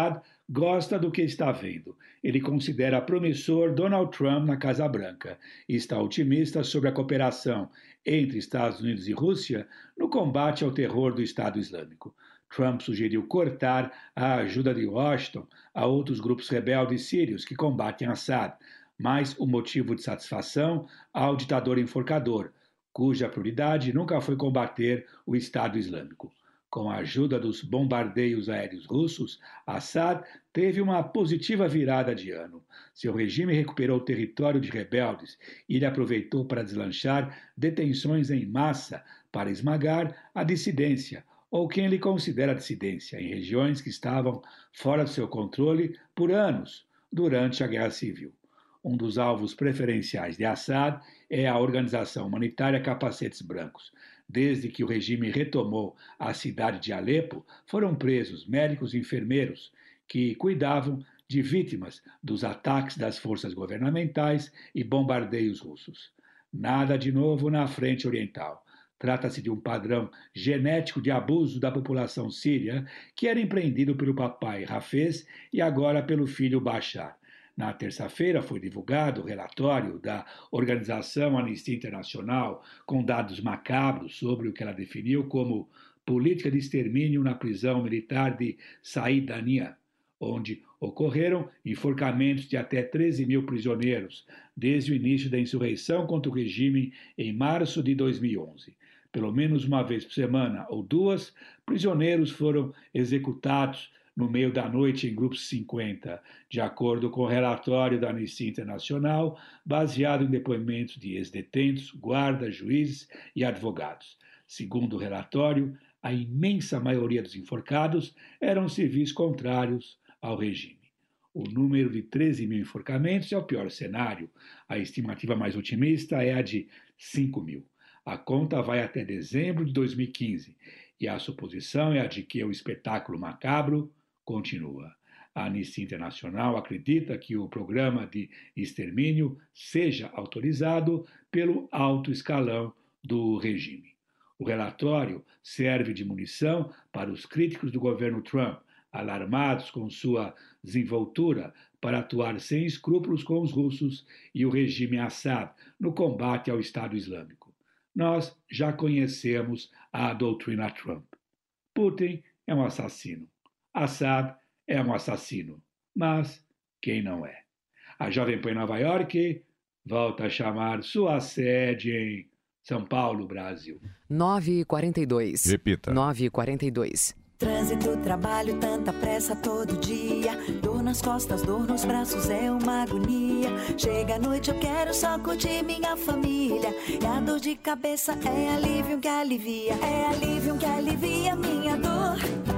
gosta do que está vendo. Ele considera promissor Donald Trump na Casa Branca e está otimista sobre a cooperação entre Estados Unidos e Rússia no combate ao terror do Estado Islâmico. Trump sugeriu cortar a ajuda de Washington a outros grupos rebeldes sírios que combatem Assad, mas o motivo de satisfação ao ditador enforcador, cuja prioridade nunca foi combater o Estado Islâmico. Com a ajuda dos bombardeios aéreos russos, Assad teve uma positiva virada de ano. Seu regime recuperou território de rebeldes e ele aproveitou para deslanchar detenções em massa para esmagar a dissidência, ou quem ele considera dissidência, em regiões que estavam fora do seu controle por anos, durante a Guerra Civil. Um dos alvos preferenciais de Assad é a organização humanitária Capacetes Brancos. Desde que o regime retomou a cidade de Alepo, foram presos médicos e enfermeiros que cuidavam de vítimas dos ataques das forças governamentais e bombardeios russos. Nada de novo na frente oriental. Trata-se de um padrão genético de abuso da população síria que era empreendido pelo papai Hafez e agora pelo filho Bashar. Na terça-feira foi divulgado o relatório da organização Anistia Internacional com dados macabros sobre o que ela definiu como política de extermínio na prisão militar de Saidania, onde ocorreram enforcamentos de até treze mil prisioneiros desde o início da insurreição contra o regime em março de dois mil e onze. Pelo menos uma vez por semana ou duas, prisioneiros foram executados no meio da noite em grupos cinquenta, de acordo com o relatório da Anistia Internacional, baseado em depoimentos de ex-detentos, guardas, juízes e advogados. Segundo o relatório, a imensa maioria dos enforcados eram civis contrários ao regime. O número de treze mil enforcamentos é o pior cenário. A estimativa mais otimista é a de cinco mil. A conta vai até dezembro de dois mil e quinze e a suposição é a de que o espetáculo macabro continua. A Anistia Internacional acredita que o programa de extermínio seja autorizado pelo alto escalão do regime. O relatório serve de munição para os críticos do governo Trump, alarmados com sua desenvoltura para atuar sem escrúpulos com os russos e o regime Assad no combate ao Estado Islâmico. Nós já conhecemos a doutrina Trump. Putin é um assassino. Assad é um assassino, mas quem não é? A Jovem Pan em Nova York volta a chamar sua sede em São Paulo, Brasil. nove e quarenta e dois. Repita. nove e quarenta e dois. Trânsito, trabalho, tanta pressa todo dia. Dor nas costas, dor nos braços, é uma agonia. Chega a noite, eu quero só curtir minha família. E a dor de cabeça é alívio que alivia. É alívio que alivia minha dor.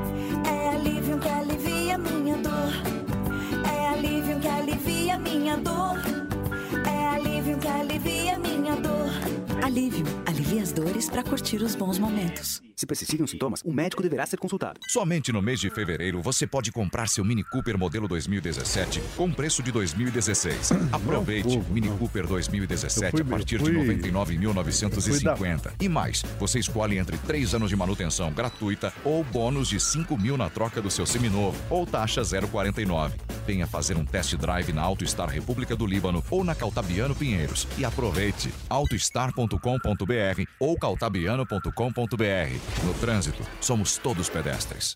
É alívio que alivia minha dor. É alívio que alivia minha dor. É alívio que alivia minha dor. Alívio, alivia as dores para curtir os bons momentos. Se persistirem os sintomas, o médico deverá ser consultado. Somente no mês de fevereiro você pode comprar seu Mini Cooper modelo dois mil e dezessete com preço de dois mil e dezesseis. Aproveite não, Mini não. Cooper dois mil e dezessete fui, a partir fui, de noventa e nove mil novecentos e cinquenta. Da... E mais, você escolhe entre três anos de manutenção gratuita ou bônus de cinco mil na troca do seu seminovo ou taxa zero vírgula quarenta e nove. Venha fazer um test drive na AutoStar República do Líbano ou na Caltabiano Pinheiros e aproveite autostar ponto com ponto br ou caltabiano ponto com ponto br. No trânsito, somos todos pedestres.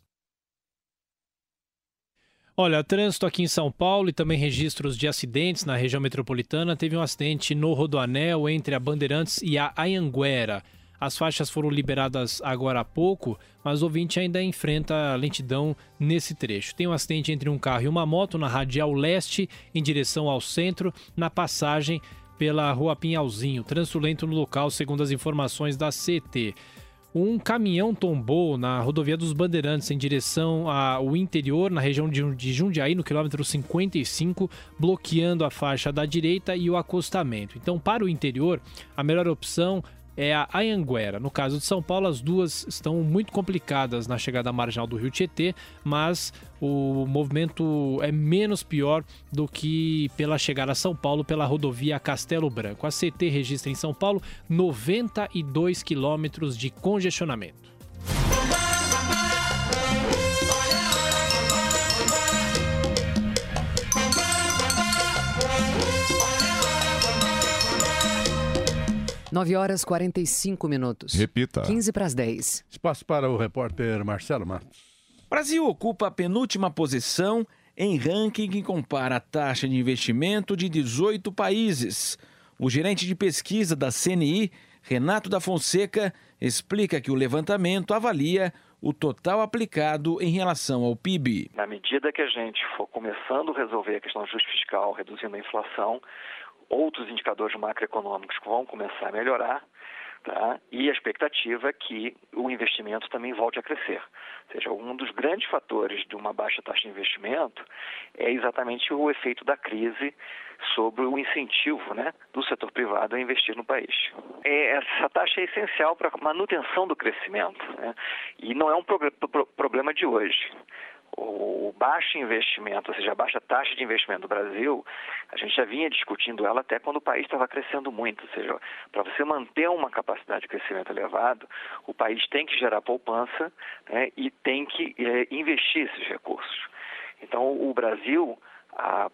Olha, trânsito aqui em São Paulo e também registros de acidentes na região metropolitana. Teve um acidente no Rodoanel entre a Bandeirantes e a Anhanguera. As faixas foram liberadas agora há pouco, mas o ouvinte ainda enfrenta lentidão nesse trecho. Tem um acidente entre um carro e uma moto na Radial Leste, em direção ao centro, na passagem pela Rua Pinhalzinho. Trânsito lento no local, segundo as informações da C T. Um caminhão tombou na rodovia dos Bandeirantes em direção ao interior, na região de Jundiaí, no quilômetro cinquenta e cinco, bloqueando a faixa da direita e o acostamento. Então, para o interior, a melhor opção é a Anhanguera. No caso de São Paulo, as duas estão muito complicadas na chegada à marginal do Rio Tietê, mas o movimento é menos pior do que pela chegada a São Paulo pela rodovia Castelo Branco. A C T registra em São Paulo noventa e dois quilômetros de congestionamento. nove horas e quarenta e cinco minutos. Repita. quinze para as dez. Espaço para o repórter Marcelo Matos. Brasil ocupa a penúltima posição em ranking que compara a taxa de investimento de dezoito países. O gerente de pesquisa da C N I, Renato da Fonseca, explica que o levantamento avalia o total aplicado em relação ao P I B. Na medida que a gente for começando a resolver a questão do ajuste fiscal, reduzindo a inflação, outros indicadores macroeconômicos vão começar a melhorar, tá? E a expectativa é que o investimento também volte a crescer. Ou seja, um dos grandes fatores de uma baixa taxa de investimento é exatamente o efeito da crise sobre o incentivo, né, do setor privado a investir no país. É, essa taxa é essencial para a manutenção do crescimento, né, e não é um pro, pro, problema de hoje. O baixo investimento, ou seja, a baixa taxa de investimento do Brasil, a gente já vinha discutindo ela até quando o país estava crescendo muito. Ou seja, para você manter uma capacidade de crescimento elevado, o país tem que gerar poupança, né, e tem que é, investir esses recursos. Então, o Brasil, a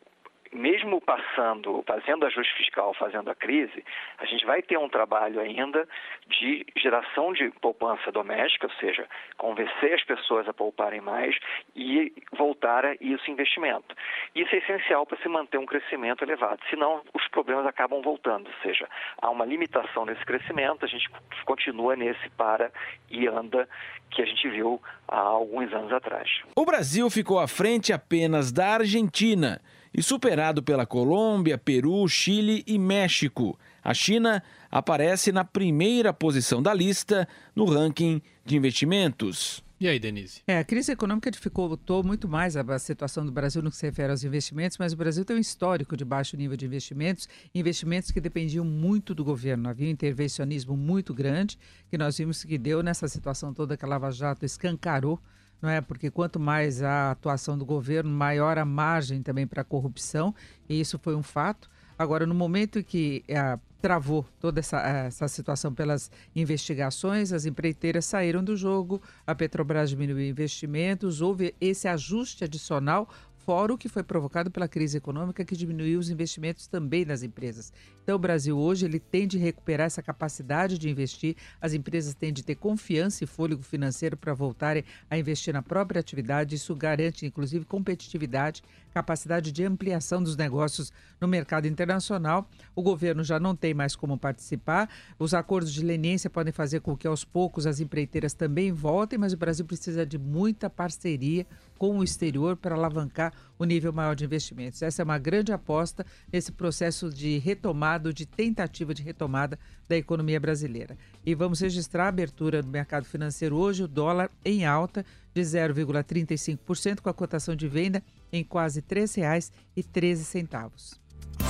mesmo passando, fazendo ajuste fiscal, fazendo a crise, a gente vai ter um trabalho ainda de geração de poupança doméstica, ou seja, convencer as pessoas a pouparem mais e voltar a esse investimento. Isso é essencial para se manter um crescimento elevado, senão os problemas acabam voltando, ou seja, há uma limitação nesse crescimento, a gente continua nesse para e anda que a gente viu há alguns anos atrás. O Brasil ficou à frente apenas da Argentina e superado pela Colômbia, Peru, Chile e México. A China aparece na primeira posição da lista no ranking de investimentos. E aí, Denise? É, a crise econômica dificultou muito mais a situação do Brasil no que se refere aos investimentos, mas o Brasil tem um histórico de baixo nível de investimentos, investimentos que dependiam muito do governo. Havia um intervencionismo muito grande, que nós vimos que deu nessa situação toda que a Lava Jato escancarou, não é? Porque quanto mais a atuação do governo, maior a margem também para a corrupção, e isso foi um fato. Agora, no momento que a travou toda essa, essa situação pelas investigações, as empreiteiras saíram do jogo, a Petrobras diminuiu investimentos, houve esse ajuste adicional, fora o que foi provocado pela crise econômica, que diminuiu os investimentos também das empresas. Então, o Brasil hoje ele tem de recuperar essa capacidade de investir, as empresas têm de ter confiança e fôlego financeiro para voltarem a investir na própria atividade, isso garante, inclusive, competitividade, capacidade de ampliação dos negócios no mercado internacional. O governo já não tem mais como participar, os acordos de leniência podem fazer com que, aos poucos, as empreiteiras também voltem, mas o Brasil precisa de muita parceria com o exterior para alavancar o nível maior de investimentos. Essa é uma grande aposta nesse processo de retomada, de tentativa de retomada da economia brasileira. E vamos registrar a abertura do mercado financeiro hoje, o dólar em alta de zero vírgula trinta e cinco por cento, com a cotação de venda em quase três reais e treze centavos.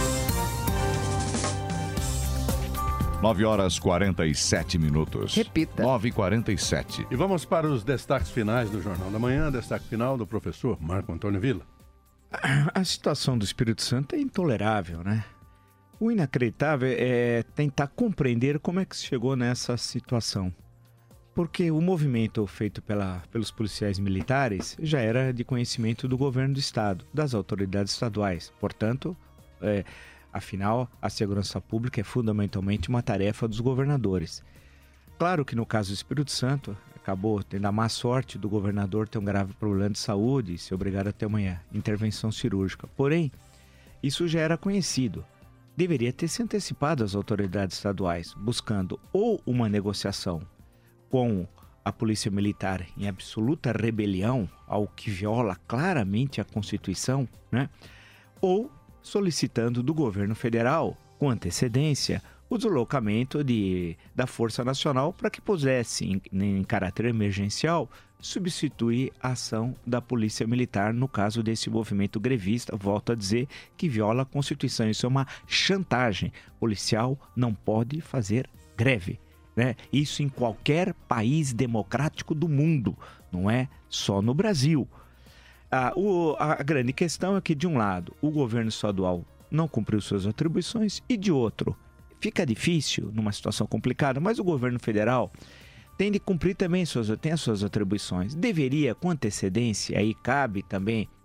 nove horas e quarenta e sete minutos. Repita. nove e quarenta e sete. E vamos para os destaques finais do Jornal da Manhã. Destaque final do professor Marco Antônio Villa. A situação do Espírito Santo é intolerável, né? O inacreditável é tentar compreender como é que se chegou nessa situação. Porque o movimento feito pela, pelos policiais militares já era de conhecimento do governo do estado, das autoridades estaduais. Portanto, é, afinal, a segurança pública é fundamentalmente uma tarefa dos governadores. Claro que no caso do Espírito Santo, acabou tendo a má sorte do governador ter um grave problema de saúde e ser obrigado a ter uma intervenção cirúrgica. Porém, isso já era conhecido. Deveria ter se antecipado às autoridades estaduais, buscando ou uma negociação com a Polícia Militar em absoluta rebelião ao que viola claramente a Constituição, né? Ou solicitando do governo federal, com antecedência, o deslocamento de, da Força Nacional para que pudesse, em, em caráter emergencial, substituir a ação da Polícia Militar no caso desse movimento grevista, volto a dizer, que viola a Constituição. Isso é uma chantagem. Policial não pode fazer greve, né? Isso em qualquer país democrático do mundo, não é só no Brasil. Ah, o, a grande questão é que, de um lado, o governo estadual não cumpriu suas atribuições e, de outro, fica difícil numa situação complicada, mas o governo federal tem de cumprir também suas, tem as suas atribuições. Deveria, com antecedência, aí cabe também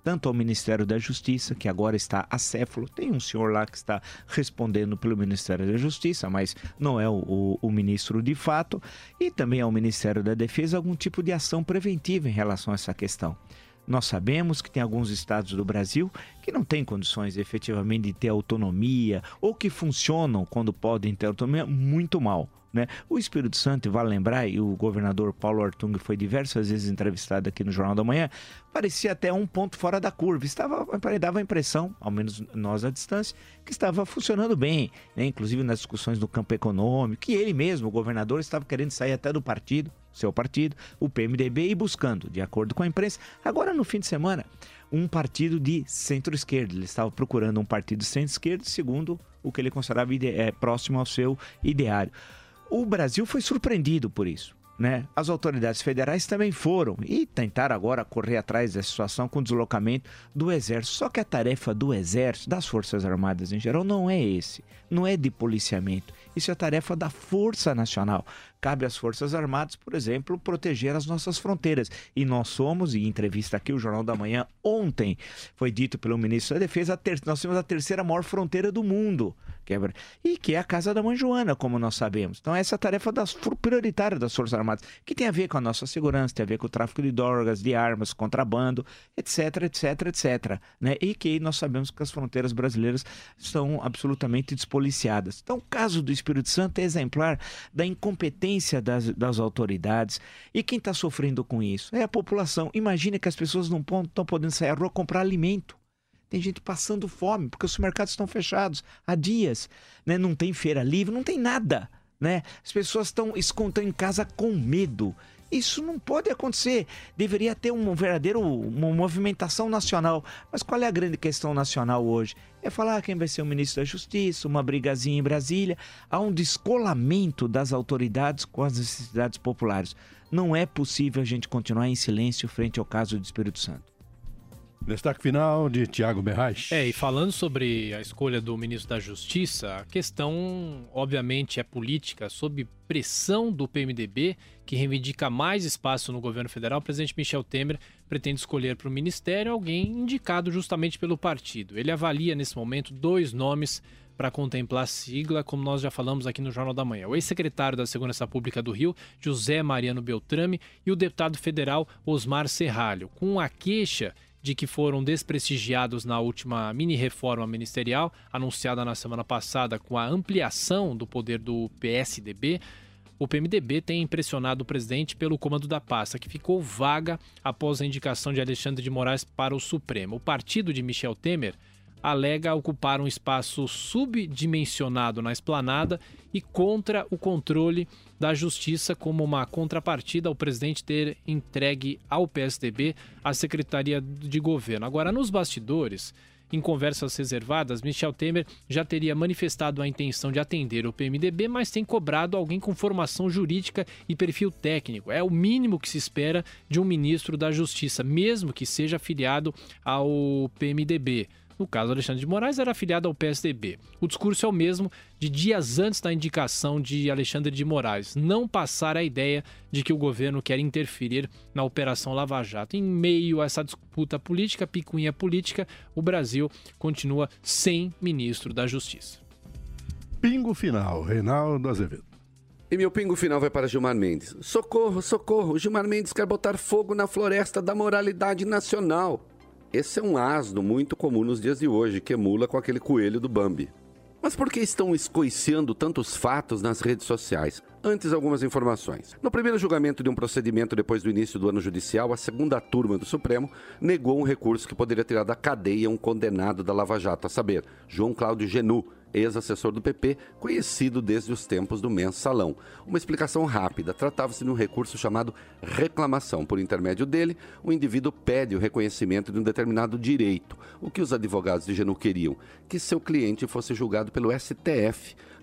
tanto ao Ministério da Justiça, que agora está acéfalo, tem um senhor lá que está respondendo pelo Ministério da Justiça, mas não é o, o, o ministro de fato, e também ao Ministério da Defesa algum tipo de ação preventiva em relação a essa questão. Nós sabemos que tem alguns estados do Brasil que não têm condições efetivamente de ter autonomia ou que funcionam quando podem ter autonomia muito mal. Né? O Espírito Santo, vale lembrar, e o governador Paulo Artung foi diversas vezes entrevistado aqui no Jornal da Manhã, parecia até um ponto fora da curva. Estava, dava a impressão, ao menos nós à distância, que estava funcionando bem, né? Inclusive nas discussões do campo econômico, que ele mesmo, o governador, estava querendo sair até do partido, seu partido, o P M D B, e buscando, de acordo com a imprensa, agora no fim de semana, um partido de centro-esquerda. Ele estava procurando um partido de centro-esquerda, segundo o que ele considerava é, próximo ao seu ideário. O Brasil foi surpreendido por isso, né? As autoridades federais também foram e tentaram agora correr atrás dessa situação com o deslocamento do Exército. Só que a tarefa do Exército, das Forças Armadas em geral, não é esse, não é de policiamento. Isso é tarefa da Força Nacional. Cabe às Forças Armadas, por exemplo, proteger as nossas fronteiras. E nós somos, em entrevista aqui, o Jornal da Manhã, ontem, foi dito pelo ministro da Defesa, ter... nós temos a terceira maior fronteira do mundo, que é... e que é a Casa da Mãe Joana, como nós sabemos. Então essa é a tarefa das... prioritária das Forças Armadas, que tem a ver com a nossa segurança, tem a ver com o tráfico de drogas, de armas, contrabando, etc, etc, etc. Né? E que nós sabemos que as fronteiras brasileiras estão absolutamente despoliciadas. Então o caso do Espírito Santo é exemplar da incompetência Das, das autoridades. E quem está sofrendo com isso é a população. Imagina que as pessoas não estão podendo sair à rua comprar alimento. Tem gente passando fome, porque os supermercados estão fechados há dias. Né? Não tem feira livre, não tem nada. Né? As pessoas estão escondendo em casa com medo. Isso não pode acontecer. Deveria ter um verdadeiro, uma movimentação nacional. Mas qual é a grande questão nacional hoje? É falar quem vai ser o ministro da Justiça, uma brigazinha em Brasília. Há um descolamento das autoridades com as necessidades populares. Não é possível a gente continuar em silêncio frente ao caso do Espírito Santo. Destaque final de Tiago Berrais. É, e falando sobre a escolha do ministro da Justiça, a questão, obviamente, é política. Sob pressão do P M D B, que reivindica mais espaço no governo federal, o presidente Michel Temer pretende escolher para o ministério alguém indicado justamente pelo partido. Ele avalia, nesse momento, dois nomes para contemplar a sigla, como nós já falamos aqui no Jornal da Manhã. O ex-secretário da Segurança Pública do Rio, José Mariano Beltrame, e o deputado federal Osmar Serralho, com a queixa de que foram desprestigiados na última mini-reforma ministerial, anunciada na semana passada com a ampliação do poder do P S D B. O P M D B tem pressionado o presidente pelo comando da pasta, que ficou vaga após a indicação de Alexandre de Moraes para o Supremo. O partido de Michel Temer alega ocupar um espaço subdimensionado na esplanada e contra o controle da Justiça, como uma contrapartida ao presidente ter entregue ao P S D B a Secretaria de Governo. Agora, nos bastidores, em conversas reservadas, Michel Temer já teria manifestado a intenção de atender o P M D B, mas tem cobrado alguém com formação jurídica e perfil técnico. É o mínimo que se espera de um ministro da Justiça, mesmo que seja afiliado ao P M D B. No caso, Alexandre de Moraes era afiliado ao P S D B. O discurso é o mesmo de dias antes da indicação de Alexandre de Moraes, não passar a ideia de que o governo quer interferir na Operação Lava Jato. Em meio a essa disputa política, picuinha política, o Brasil continua sem ministro da Justiça. Pingo final, Reinaldo Azevedo. E meu pingo final vai para Gilmar Mendes. Socorro, socorro, Gilmar Mendes quer botar fogo na floresta da moralidade nacional. Esse é um asno muito comum nos dias de hoje, que emula com aquele coelho do Bambi. Mas por que estão escoiciando tantos fatos nas redes sociais? Antes, algumas informações. No primeiro julgamento de um procedimento depois do início do ano judicial, a segunda turma do Supremo negou um recurso que poderia tirar da cadeia um condenado da Lava Jato, a saber, João Cláudio Genu, ex-assessor do P P, conhecido desde os tempos do Mensalão. Uma explicação rápida, tratava-se de um recurso chamado reclamação. Por intermédio dele, o indivíduo pede o reconhecimento de um determinado direito. O que os advogados de Genu queriam? Que seu cliente fosse julgado pelo S T F.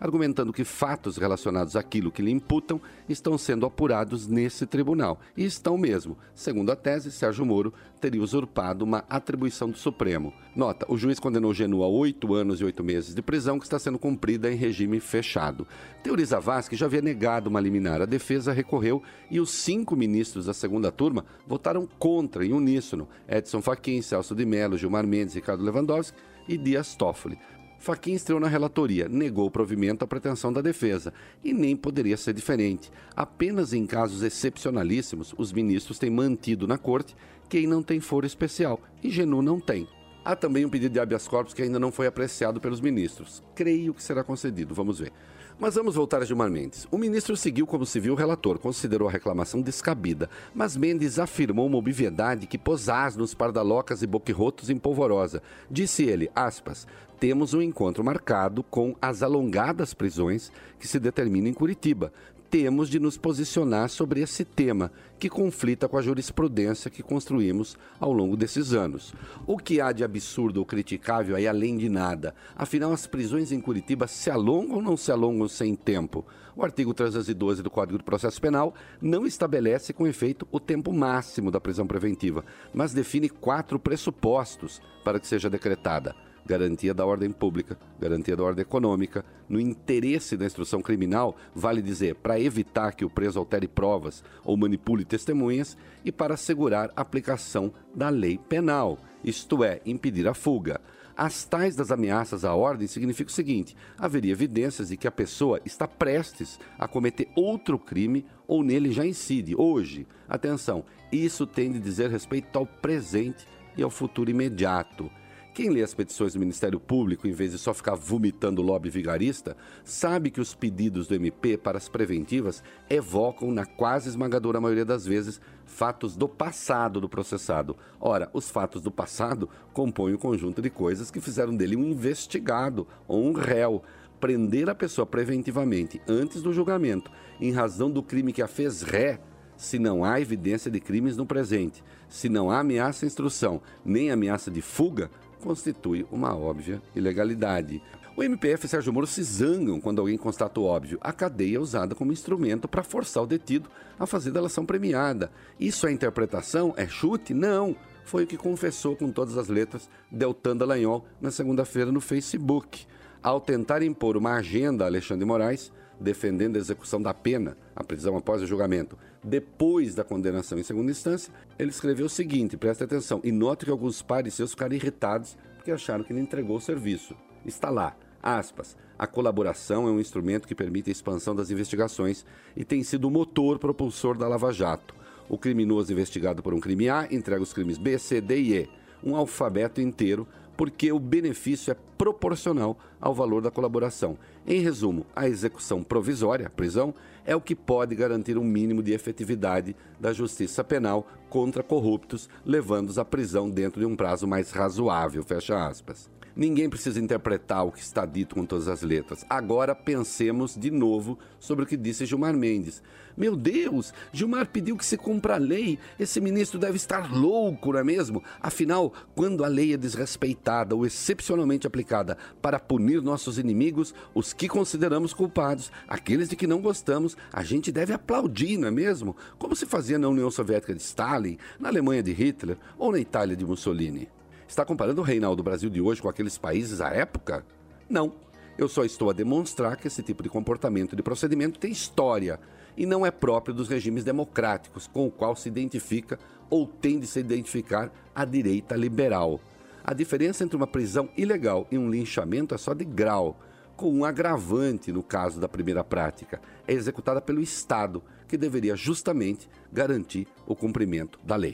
argumentando que fatos relacionados àquilo que lhe imputam estão sendo apurados nesse tribunal. E estão mesmo. Segundo a tese, Sérgio Moro teria usurpado uma atribuição do Supremo. Nota, o juiz condenou Genu a oito anos e oito meses de prisão, que está sendo cumprida em regime fechado. Teori Zavascki já havia negado uma liminar. A defesa recorreu e os cinco ministros da segunda turma votaram contra, em uníssono. Edson Fachin, Celso de Mello, Gilmar Mendes, Ricardo Lewandowski e Dias Toffoli. Fachin estreou na relatoria, negou o provimento à pretensão da defesa. E nem poderia ser diferente. Apenas em casos excepcionalíssimos, os ministros têm mantido na corte quem não tem foro especial. E Genu não tem. Há também um pedido de habeas corpus que ainda não foi apreciado pelos ministros. Creio que será concedido, vamos ver. Mas vamos voltar a Gilmar Mendes. O ministro seguiu como civil relator, considerou a reclamação descabida, mas Mendes afirmou uma obviedade que pôs asnos, pardalocas e boquirrotos em polvorosa. Disse ele, aspas, temos um encontro marcado com as alongadas prisões que se determinam em Curitiba. Temos de nos posicionar sobre esse tema, que conflita com a jurisprudência que construímos ao longo desses anos. O que há de absurdo ou criticável aí além de nada? Afinal, as prisões em Curitiba se alongam ou não se alongam sem tempo? O artigo trezentos e doze do Código de Processo Penal não estabelece com efeito o tempo máximo da prisão preventiva, mas define quatro pressupostos para que seja decretada. Garantia da ordem pública, garantia da ordem econômica, no interesse da instrução criminal, vale dizer, para evitar que o preso altere provas ou manipule testemunhas e para assegurar a aplicação da lei penal, isto é, impedir a fuga. As tais das ameaças à ordem significa o seguinte, haveria evidências de que a pessoa está prestes a cometer outro crime ou nele já incide. Hoje, atenção, isso tem de dizer respeito ao presente e ao futuro imediato. Quem lê as petições do Ministério Público, em vez de só ficar vomitando lobby vigarista, sabe que os pedidos do M P para as preventivas evocam, na quase esmagadora maioria das vezes, fatos do passado do processado. Ora, os fatos do passado compõem o conjunto de coisas que fizeram dele um investigado ou um réu. Prender a pessoa preventivamente antes do julgamento, em razão do crime que a fez ré, se não há evidência de crimes no presente, se não há ameaça à instrução, nem ameaça de fuga, constitui uma óbvia ilegalidade. O M P F e Sérgio Moro se zangam quando alguém constata o óbvio. A cadeia é usada como instrumento para forçar o detido a fazer delação premiada. Isso é interpretação? É chute? Não. Foi o que confessou com todas as letras Deltan Dallagnol na segunda-feira no Facebook. Ao tentar impor uma agenda a Alexandre de Moraes, defendendo a execução da pena, a prisão após o julgamento, depois da condenação em segunda instância, ele escreveu o seguinte, presta atenção, e note que alguns pares seus ficaram irritados porque acharam que ele entregou o serviço. Está lá, aspas, a colaboração é um instrumento que permite a expansão das investigações e tem sido o motor propulsor da Lava Jato. O criminoso investigado por um crime A entrega os crimes B, C, D e E, um alfabeto inteiro, porque o benefício é proporcional ao valor da colaboração. Em resumo, a execução provisória, a prisão, é o que pode garantir um mínimo de efetividade da justiça penal contra corruptos, levando-os à prisão dentro de um prazo mais razoável, fecha aspas. Ninguém precisa interpretar o que está dito com todas as letras. Agora pensemos de novo sobre o que disse Gilmar Mendes. Meu Deus, Gilmar pediu que se cumpra a lei. Esse ministro deve estar louco, não é mesmo? Afinal, quando a lei é desrespeitada ou excepcionalmente aplicada para punir nossos inimigos, os que consideramos culpados, aqueles de que não gostamos, a gente deve aplaudir, não é mesmo? Como se fazia na União Soviética de Stalin, na Alemanha de Hitler ou na Itália de Mussolini. Está comparando o reinado do Brasil de hoje com aqueles países à época? Não. Eu só estou a demonstrar que esse tipo de comportamento e de procedimento tem história e não é próprio dos regimes democráticos com o qual se identifica ou tem de se identificar a direita liberal. A diferença entre uma prisão ilegal e um linchamento é só de grau, com um agravante no caso da primeira prática. É executada pelo Estado, que deveria justamente garantir o cumprimento da lei.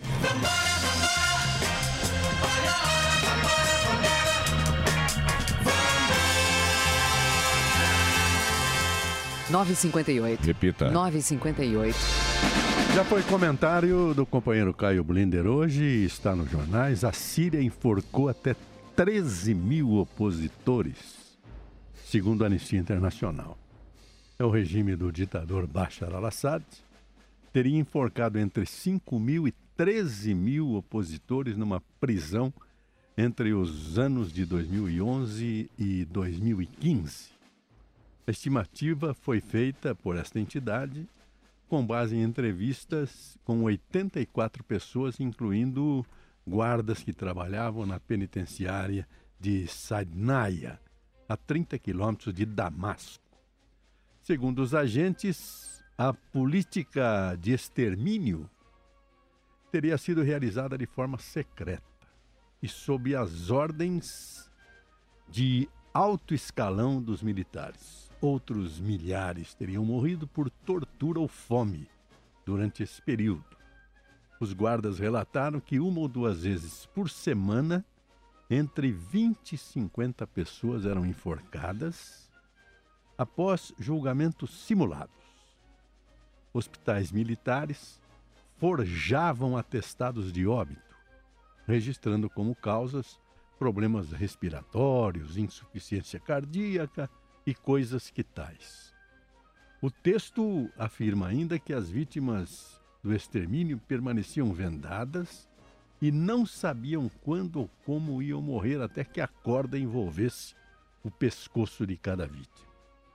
nove e cinquenta e oito. Repita. nove e cinquenta e oito. Já foi comentário do companheiro Caio Blinder hoje, está nos jornais. A Síria enforcou até treze mil opositores, segundo a Anistia Internacional. É o regime do ditador Bashar al-Assad. Teria enforcado entre cinco mil e treze mil opositores numa prisão entre os anos de dois mil e onze e dois mil e quinze. A estimativa foi feita por esta entidade com base em entrevistas com oitenta e quatro pessoas, incluindo guardas que trabalhavam na penitenciária de Saidnaya, a trinta quilômetros de Damasco. Segundo os agentes, a política de extermínio teria sido realizada de forma secreta e sob as ordens de alto escalão dos militares. Outros milhares teriam morrido por tortura ou fome durante esse período. Os guardas relataram que uma ou duas vezes por semana, entre vinte e cinquenta pessoas eram enforcadas após julgamentos simulados. Hospitais militares forjavam atestados de óbito, registrando como causas problemas respiratórios, insuficiência cardíaca e coisas que tais. O texto afirma ainda que as vítimas do extermínio permaneciam vendadas e não sabiam quando ou como iam morrer até que a corda envolvesse o pescoço de cada vítima.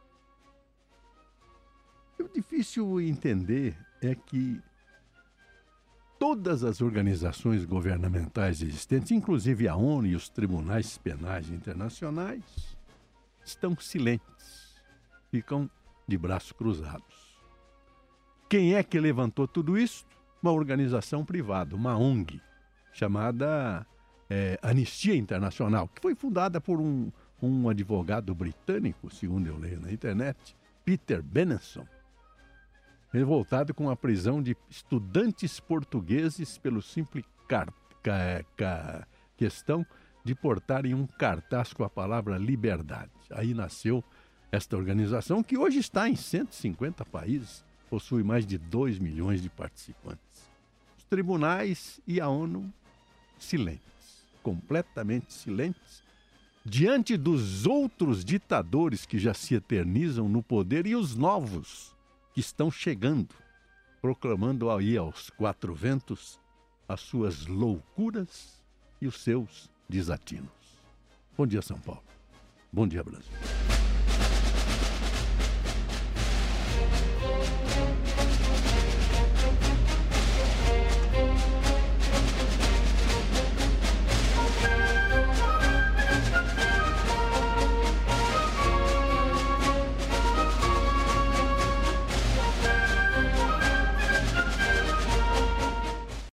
O difícil entender é que todas as organizações governamentais existentes, inclusive a ONU e os tribunais penais internacionais, estão silentes, ficam de braços cruzados. Quem é que levantou tudo isso? Uma organização privada, uma O N G, chamada é, Anistia Internacional, que foi fundada por um, um advogado britânico, segundo eu leio na internet, Peter Benenson, revoltado com a prisão de estudantes portugueses pelo simples car- ca- ca- questão de portarem um cartaz com a palavra liberdade. Aí nasceu esta organização, que hoje está em cento e cinquenta países, possui mais de dois milhões de participantes. Os tribunais e a ONU silentes, completamente silentes, diante dos outros ditadores que já se eternizam no poder e os novos que estão chegando, proclamando aí aos quatro ventos as suas loucuras e os seus desatinos. Bom dia, São Paulo. Bom dia, Brasil.